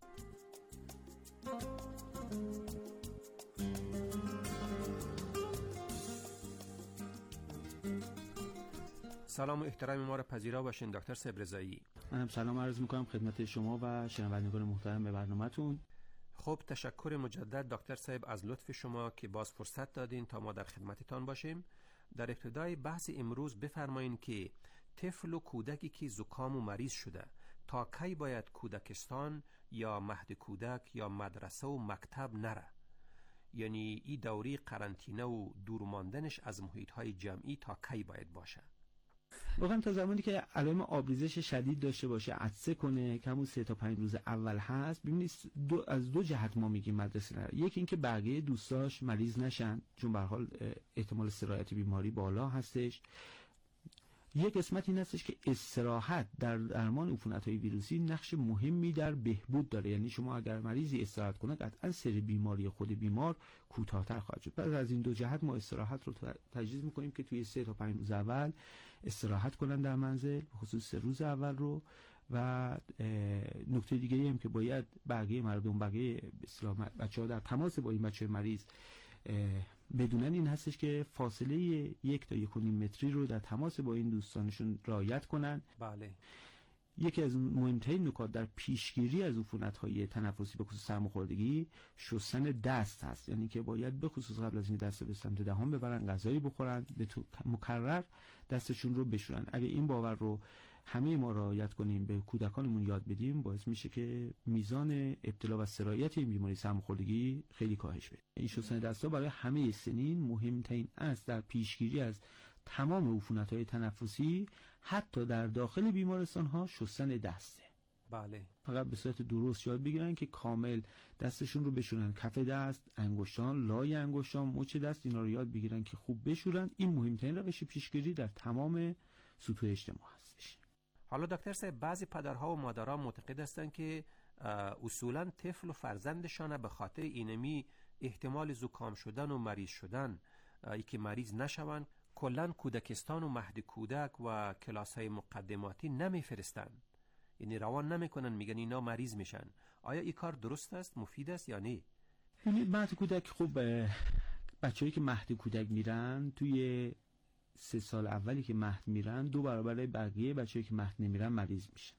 سلام و احترام ما را پذیرا باشین دکتر صاحب رضایی. منم سلام عرض میکنم خدمت شما و شنوندگان محترم به برنامه‌تون. خب تشکر مجدد دکتر صاحب از لطف شما که باز فرصت دادین تا ما در خدمتتان باشیم. در ابتدای بحث امروز بفرمایین که طفل و کودکی که زکام و مریض شده تا کی باید کودکستان یا مهد کودک یا مدرسه و مکتب نره؟ یعنی این دوری قرنطینه و دور ماندنش از محیط‌های جمعی تا کی باید باشه؟ واقعا تا زمانی که علائم آبریزش شدید داشته باشه، عطسه کنه که همون 3 تا 5 روز اول هست، ببینید از دو جهت ما میگیم مدرسه نره. یکی اینکه بقیه دوستاش مریض نشن، چون به هر حال احتمال سرایت بیماری بالا هستش. یک قسمت این هستش که استراحت در درمان عفونت‌های ویروسی نقش مهمی در بهبود داره. یعنی شما اگر مریضی استراحت کنه قطعا سر بیماری خود بیمار کوتاه‌تر خواهد شد. پس از این دو جهت ما استراحت رو تجویز می‌کنیم که توی 3 تا 5 روز اول استراحت کنن در منزل، به خصوص 3 روز اول رو. و نکته دیگه‌ای هم که باید بقیه مردم، بقیه بچه‌ها در تماس با این بچه مریض بدونن این هستش که فاصله 1 تا 1.5 متری رو در تماس با این دوستانشون رعایت کنن. بله. یکی از مهمترین نکات در پیشگیری از عفونت‌های تنفسی به خصوص سرماخوردگی شستن دست هست. یعنی که باید به خصوص قبل از این دست به سمت دهان ببرن، غذایی بخورن، به مکرر دستشون رو بشورن. اگه این باور رو همه ما رعایت کنیم، به کودکانمون یاد بدیم، باعث میشه که میزان ابتلا و سرایت این بیماری سرماخوردگی خیلی کاهش پیدا کنه. این شستن دست‌ها برای همه سنین مهمترین است در پیشگیری از تمام عفونت‌های تنفسی. حتی در داخل بیمارستان‌ها شستن دسته. بله. فقط به صورت درست یاد بگیرن که کامل دستشون رو بشورن، کف دست، انگشتان، لای انگشتان، مچ دست، اینا رو یاد بگیرن که خوب بشورن. این مهمترین روش پیشگیری در تمام سطوح اجتماع هستش. حالا دکتر صاحب، بعضی پدرها و مادرها معتقد هستند که اصولاً طفل و فرزندشان به خاطر اینمی احتمال زکام شدن و مریض شدن که مریض نشوند، کلاً کودکستان و مهد کودک و کلاس‌های مقدماتی نمیفرستن، یعنی روان نمیکنن، میگن اینا مریض میشن. آیا این کار درست است، مفید است یا نه؟ مهد کودک، خب بچه‌ای که مهد کودک میرن توی 3 سال اولی که مهد میرن 2 برابر بقیه بچه‌ای که مهد نمیرن مریض میشن.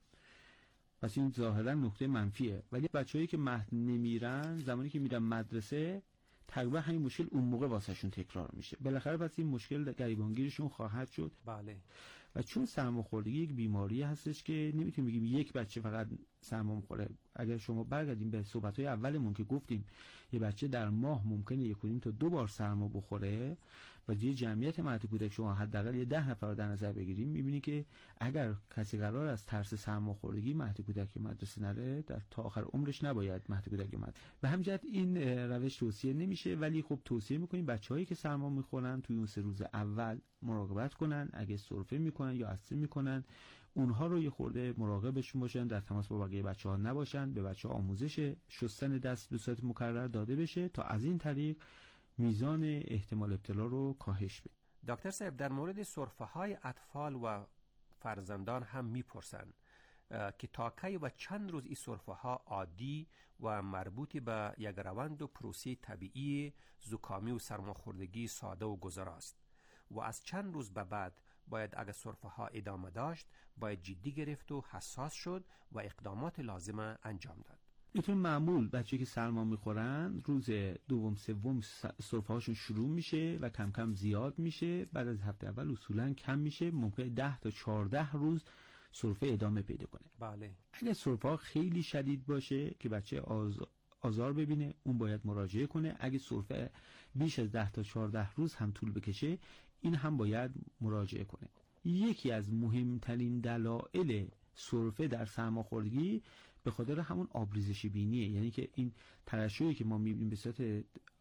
پس این ظاهرا نکته منفیه. ولی بچه‌ای که مهد نمیرن زمانی که میرن مدرسه تقریبا همین مشکل اون موقع واسهشون تکرار میشه. بالاخره پس این مشکل گریبانگیرشون خواهد شد. بله. و چون سرماخوردگی یک بیماری هستش که نمیتونیم بگیم یک بچه فقط سرما میخوره. اگر شما برگردیم به صحبت‌های اولمون که گفتیم یه بچه در ماه ممکنه 1.5 تا 2 بار سرما بخوره و یه جمعیت مهد کودک شما حداقل یه 10 نفر رو در نظر بگیریم، می‌بینی که اگر کسی قرار از ترس سرماخوردگی مهد کودک مدرسه نره، در تا آخر عمرش نباید مهد کودک مدرسه. به همین جهت این روش توصیه نمیشه. ولی خب توصیه می‌کنیم بچه‌هایی که سرما می‌خورن توی اون 3 روز اول مراقبت کنن. اگه سرفه می‌کنن یا عطسه می‌کنن، اونها رو یه خورده مراقبشون باشن، در تماس با بقیه بچه‌ها نباشن. به بچه‌ها آموزش شستن دست به صورت مکرر داده بشه تا از این طریق میزان احتمال ابتلا رو کاهش بده. دکتر صاحب، در مورد سرفه‌های اطفال و فرزندان هم میپرسن که تا کی و چند روز این سرفه‌ها عادی و مربوط به یک روند و پروسه طبیعی زکامی و سرماخوردگی ساده و گذرا است و از چند روز به بعد باید اگر سرفه‌ها ادامه داشت باید جدی گرفت و حساس شد و اقدامات لازمه انجام داد. اینطور معمول بچه‌ای که سرما میخورن روز دوم سوم سرفه‌هاشون شروع میشه و کم کم زیاد میشه. بعد از هفته اول اصولا کم میشه، ممکنه 10 تا 14 روز سرفه ادامه پیدا کنه. بله. اگه سرفه‌ها خیلی شدید باشه که بچه آزار ببینه، اون باید مراجعه کنه. اگه سرفه بیش از 10 تا 14 روز هم طول بکشه، این هم باید مراجعه کنه. یکی از مهمترین دلایل سرفه در سرماخوردگی به خاطر همون آبریزش بینیه. یعنی که این ترشحی که ما می‌بینیم به صورت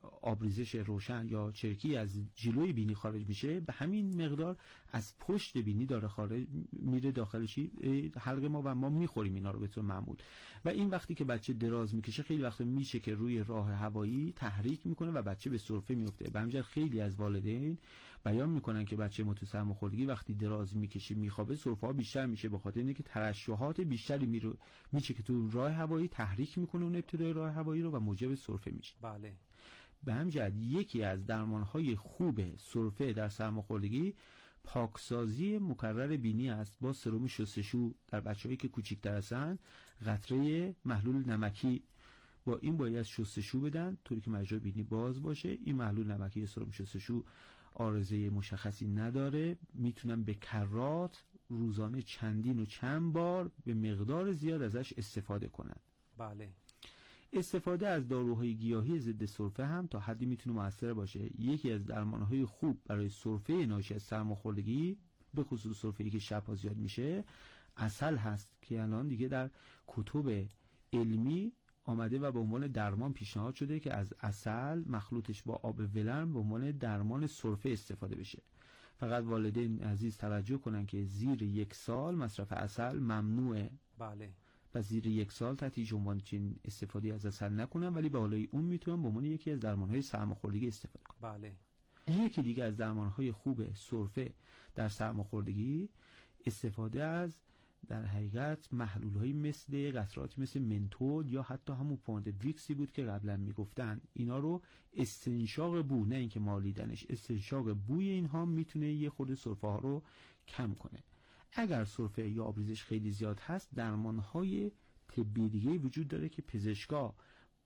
آبریزش روشن یا چرکی از جلوی بینی خارج میشه، به همین مقدار از پشت بینی داره خارج میره داخل حلق ما و ما میخوریم اینا رو به طور معمول. و این وقتی که بچه دراز میکشه خیلی وقتا میشه که روی راه هوایی تحریک میکنه و بچه به سرفه میفته. به همین خیلی از والدین بیان میکنن که بچه ما تو سرماخوردگی وقتی دراز میکشه میخوابه سرفه ها بیشتر میشه، به خاطر اینکه ترشحات بیشتری میشه که تو راه هوایی تحریک میکنه اون ابتدای راه هوایی رو و موجب سرفه میشه. بله. به همین جهت یکی از درمانهای خوب سرفه در سرماخوردگی پاکسازی مکرر بینی است با سرم شستشو. در بچه‌هایی که کوچیک‌تر هستن قطره محلول نمکی با این باید شستشو بدن طوری که مجرا بینی باز باشه. این محلول نمکی سرم شستشو عارضه مشخصی نداره، میتونن به کرات روزانه چندین و چند بار به مقدار زیاد ازش استفاده کنن. بله. استفاده از داروهای گیاهی ضد سرفه هم تا حدی میتونه موثر باشه. یکی از درمانهای خوب برای سرفه ناشی از سرماخوردگی، به خصوص سرفه‌ای که شب‌ها زیاد میشه، عسل هست که الان دیگه در کتب علمی آمده و به عنوان درمان پیشنهاد شده که از عسل مخلوطش با آب ولرم به عنوان درمان سرفه استفاده بشه. فقط والدین عزیز توجه کنن که زیر 1 سال مصرف عسل ممنوعه. بله. و زیر 1 سال تحت هیچ عنوان چنین استفاده از عسل نکنن، ولی بالای اون میتونن به عنوان یکی از درمانهای سرماخوردگی استفاده کنن. بله. یکی دیگه از درمانهای خوب سرفه در سرماخوردگی استفاده از در حقیقت محلول‌هایی مثل قطراتی مثل منتول یا حتی همون پوند ویکسی بود که قبلا میگفتن. اینا رو استنشاق بو، نه اینکه مالیدنش، استنشاق بوی اینها میتونه یه خورده سرفه ها رو کم کنه. اگر سرفه یا آبریزش خیلی زیاد هست، درمان‌های طبی دیگه وجود داره که پزشکا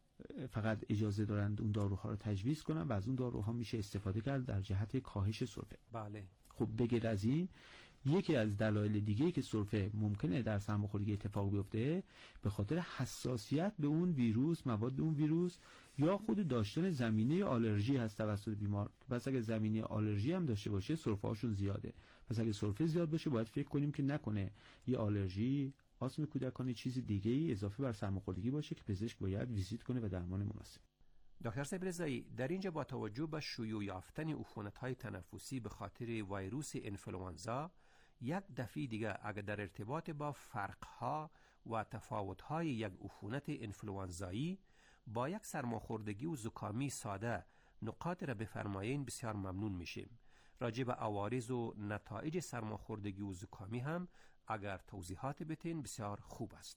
فقط اجازه دارند اون داروها رو تجویز کنن و از اون داروها میشه استفاده کرد در جهت کاهش سرفه. بله. خب بغیر از این یکی از دلایل دیگه که سرفه ممکنه در سرماخوردگی اتفاق بیفته به خاطر حساسیت به اون ویروس، مواد اون ویروس یا خود داشتن زمینه آلرژی هست توسط بیمار. پس اگه زمینه آلرژی هم داشته باشه سرفه هاشون زیاده. پس اگه سرفه زیاد باشه باید فکر کنیم که نکنه یه آلرژی، آسم کودکان، چیز دیگه ای اضافه بر سرماخوردگی باشه که پزشک باید ویزیت کنه و درمان مناسب. دکتر صاحب رضایی، در اینجا با توجه به شیوع یافتن عفونت‌های تنفسی به خاطر ویروس انفلوانزا، یک دفعه دیگه اگر در ارتباط با فرق‌ها و تفاوت‌های یک عفونت انفلوانزایی با یک سرماخوردگی و زکامی ساده نقاط را بفرمایین بسیار ممنون میشیم. راجع به عوارض و نتایج سرماخوردگی و زکامی هم اگر توضیحات بدین بسیار خوب است.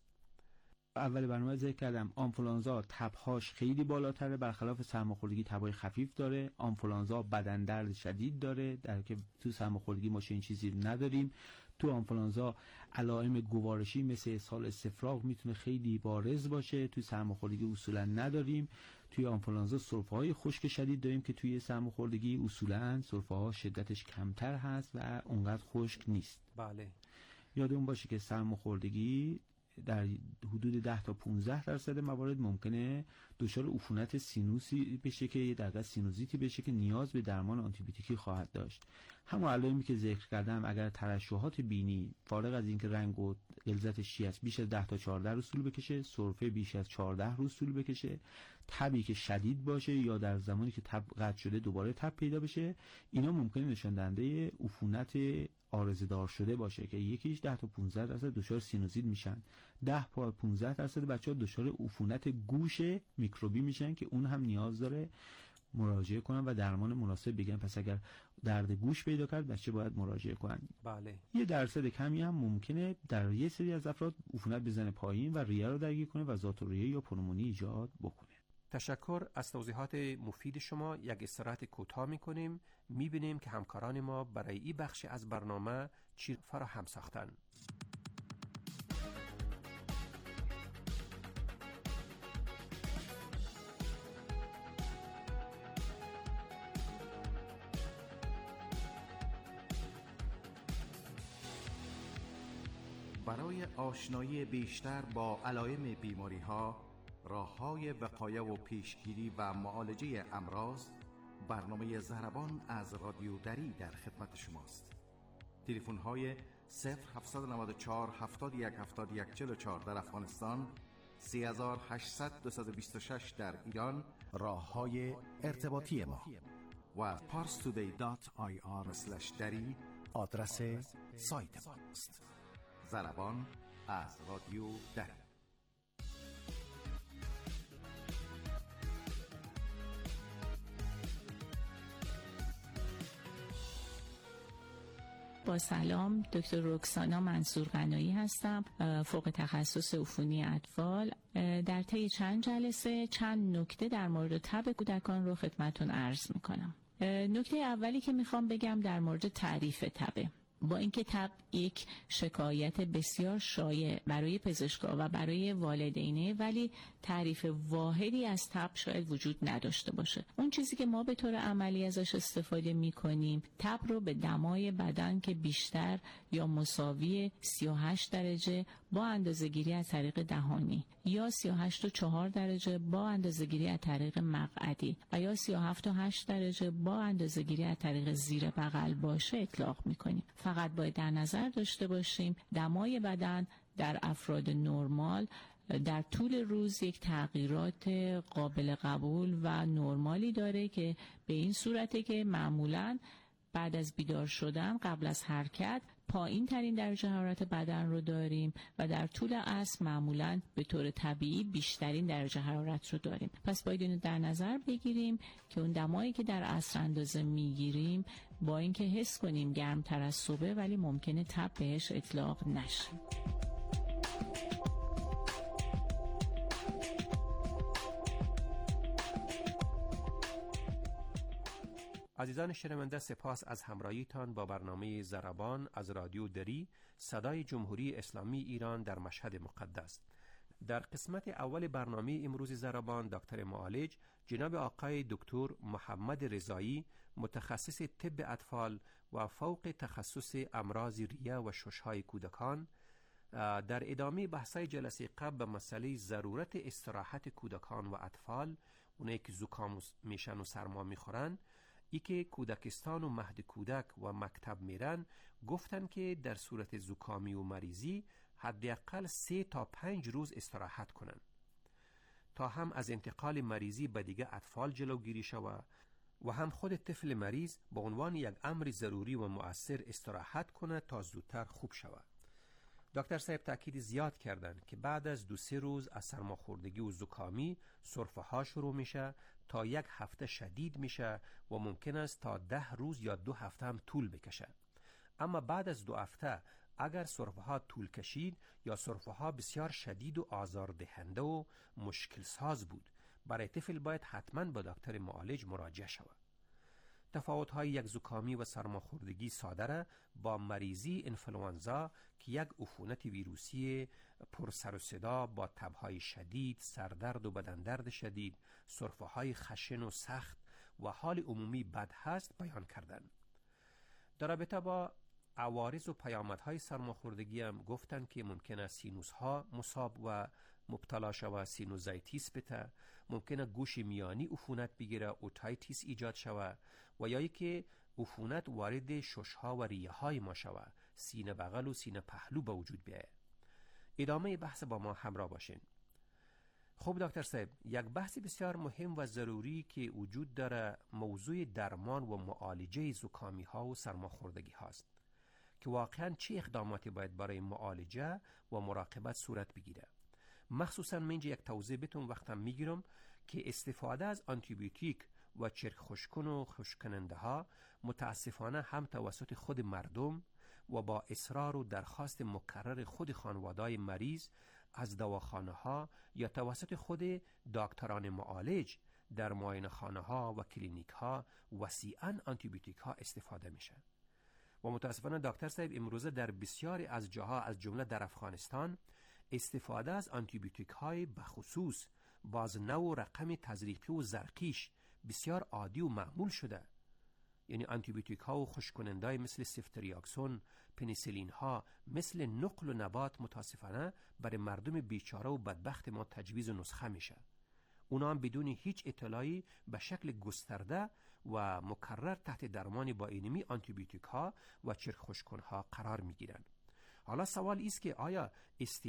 اول برنامه ذکر کردم آنفولانزا تب‌هاش خیلی بالاتره، برخلاف سرماخوردگی تب‌های خفیف داره. آنفولانزا بدن درد شدید داره، در که تو سرماخوردگی ما چنین چیزی نداریم. تو آنفولانزا علائم گوارشی مثل اسهال، استفراغ میتونه خیلی بارز باشه، تو سرماخوردگی اصولا نداریم. توی آنفولانزا سرفه‌های خشک شدید داریم که توی سرماخوردگی اصولا سرفه‌ها شدتش کمتر هست و اونقدر خشک نیست. بله. یادمون باشه که سرماخوردگی در حدود 10 تا 15% موارد ممکنه دچار عفونت سینوسی بشه که در واقع سینوزیتی بشه که نیاز به درمان آنتیبیوتیکی خواهد داشت. همون علائمی که ذکر کردم، اگر ترشحات بینی فارغ از اینکه رنگ و غلظت شی است بیش از 10 تا 14 روز طول بکشه، سرفه بیش از 14 روز طول بکشه، تبی که شدید باشه یا در زمانی که تب قطع شده دوباره تب پیدا بشه، اینا ممکنه نشان دهنده عفونت عارضه دار شده باشه که یکیش 10 تا 15% دچار سینوزیت میشن. 10 تا 15% بچه‌ها دچار عفونت گوش میکروبی میشن که اون هم نیاز داره مراجعه کنن و درمان مناسب بگیرن. پس اگر درد گوش پیدا کرد بچه باید مراجعه کنن. بله. یه درصد کمی هم ممکنه در یه سری از افراد عفونت بزنه پایین و ریه رو درگیر کنه و ذات‌الریه یا پنومونی ایجاد بکنه. تشکر از توضیحات مفید شما. یک استراحت کوتاه می‌کنیم، می‌بینیم که همکاران ما برای این بخش از برنامه چی فراهم ساختن. برای آشنایی بیشتر با علائم بیماری‌ها، راه‌های وقایه و پیشگیری و معالجه امراض، برنامه ضربان از رادیو دری در خدمت شماست. تلفن‌های 0794 71 71 44 در افغانستان، 3800 226 در ایران راه‌های ارتباطی ما و parstoday.ir/dari آدرس سایت ماست. ضربان از رادیو دری. با سلام، دکتر رکسانا منصور قنایی هستم، فوق تخصص عفونی اطفال. در طی چند جلسه چند نکته در مورد تب کودکان رو خدمتتون عرض میکنم. نکته اولی که میخوام بگم در مورد تعریف تبه. با اینکه تب یک شکایت بسیار شایع برای پزشکا و برای والدینه، ولی تعریف واحدی از تب شاید وجود نداشته باشه. اون چیزی که ما به طور عملی ازش استفاده میکنیم، تب رو به دمای بدن که بیشتر یا مساوی 38 درجه با اندازه‌گیری از طریق دهانی، یا 38.4 درجه با اندازه‌گیری از طریق مقعدی و یا 37.8 درجه با اندازه‌گیری از طریق زیر بغل باشه اطلاق میکنیم. فقط باید در نظر داشته باشیم دمای بدن در افراد نرمال در طول روز یک تغییرات قابل قبول و نرمالی داره که به این صورته که معمولاً بعد از بیدار شدن قبل از حرکت پایین ترین درجه حرارت بدن رو داریم و در طول عصر معمولاً به طور طبیعی بیشترین درجه حرارت رو داریم. پس باید اینو در نظر بگیریم که اون دمایی که در عصر اندازه میگیریم با اینکه حس کنیم گرمتر از صبح، ولی ممکنه تب بهش اطلاق نشه. عزیزان شنونده، سپاس از همراهیتان با برنامه ضربان از رادیو دری، صدای جمهوری اسلامی ایران در مشهد مقدس. در قسمت اول برنامه امروز ضربان، دکتر معالج جناب آقای دکتر محمد رضایی، متخصص طب اطفال و فوق تخصص امراض ریه و شش‌های کودکان، در ادامه بحث‌های جلسه قبل به مسئله ضرورت استراحت کودکان و اطفال، اونایی که زکام میشن و سرما میخورن، ای که کودکستان و مهد کودک و مکتب میرن، گفتن که در صورت زکامی و مریضی حداقل 3 تا 5 روز استراحت کنن تا هم از انتقال مریضی به دیگه اطفال جلوگیری شود و هم خود طفل مریض به عنوان یک امر ضروری و مؤثر استراحت کنه تا زودتر خوب شود. دکتر صاحب تاکید زیاد کردن که بعد از 2-3 روز از سرماخوردگی و زکامی سرفه ها شروع میشه تا 1 هفته شدید میشه و ممکن است تا 10 روز یا 2 هفته هم طول بکشه. اما بعد از 2 هفته اگر سرفه ها طول کشید یا سرفه ها بسیار شدید و آزاردهنده و مشکل ساز بود، برای طفل باید حتما به دکتر معالج مراجعه شود. تفاوت های یک زکامی و سرماخوردگی ساده با مریضی انفلوانزا که یک عفونت ویروسی پر سر و صدا با تبهای شدید، سردرد و بدن درد شدید، سرفه های خشن و سخت و حال عمومی بد هست بیان کردند. در رابطه با عوارض و پیامدهای سرماخوردگی هم گفتن که ممکن است سینوس ها مصاب و مبتلا شود، سینوزایتیس بته، ممکنه گوش میانی عفونت بگیره، اوتایتیس ایجاد شود و یا که عفونت وارد ششها و ریه های ما شود، سینه بغل و سینه پهلو به وجود بیاید. ادامه بحث با ما همراه باشین. خب دکتر صاحب، یک بحث بسیار مهم و ضروری که وجود داره موضوع درمان و معالجه زکامی ها و سرماخوردگی هاست که واقعا چه اقداماتی باید برای معالجه و مراقبت صورت بگیره. مخصوصا من اینجا یک توضیح بهتون وقتم میگیرم که استفاده از آنتیبیوتیک و چرک خشکن و خشککننده ها متاسفانه هم توسط خود مردم و با اصرار و درخواست مکرر خود خانواده‌های مریض از دواخانه ها یا توسط خود دکتران معالج در معاینه خانه ها و کلینیک ها وسیعاً آنتیبیوتیک ها استفاده میشه. و متاسفانه دکتر صاحب امروزه در بسیاری از جاها از جمله در افغانستان استفاده از آنتیبیوتیک های بخصوص باز نوع رقم تزریقی و زرقیش بسیار عادی و معمول شده. یعنی آنتیبیوتیک ها و خشک‌کننده‌های مثل سفتریاکسون، پنیسیلین ها مثل نقل و نبات متاسفانه برای مردم بیچاره و بدبخت ما تجویز و نسخه میشه. اونا هم بدون هیچ اطلاعی به شکل گسترده و مکرر تحت درمان با اینمی آنتیبیوتیک ها و چرک خشک‌کن ها قرار میگیرن. حالا سوال است که آیا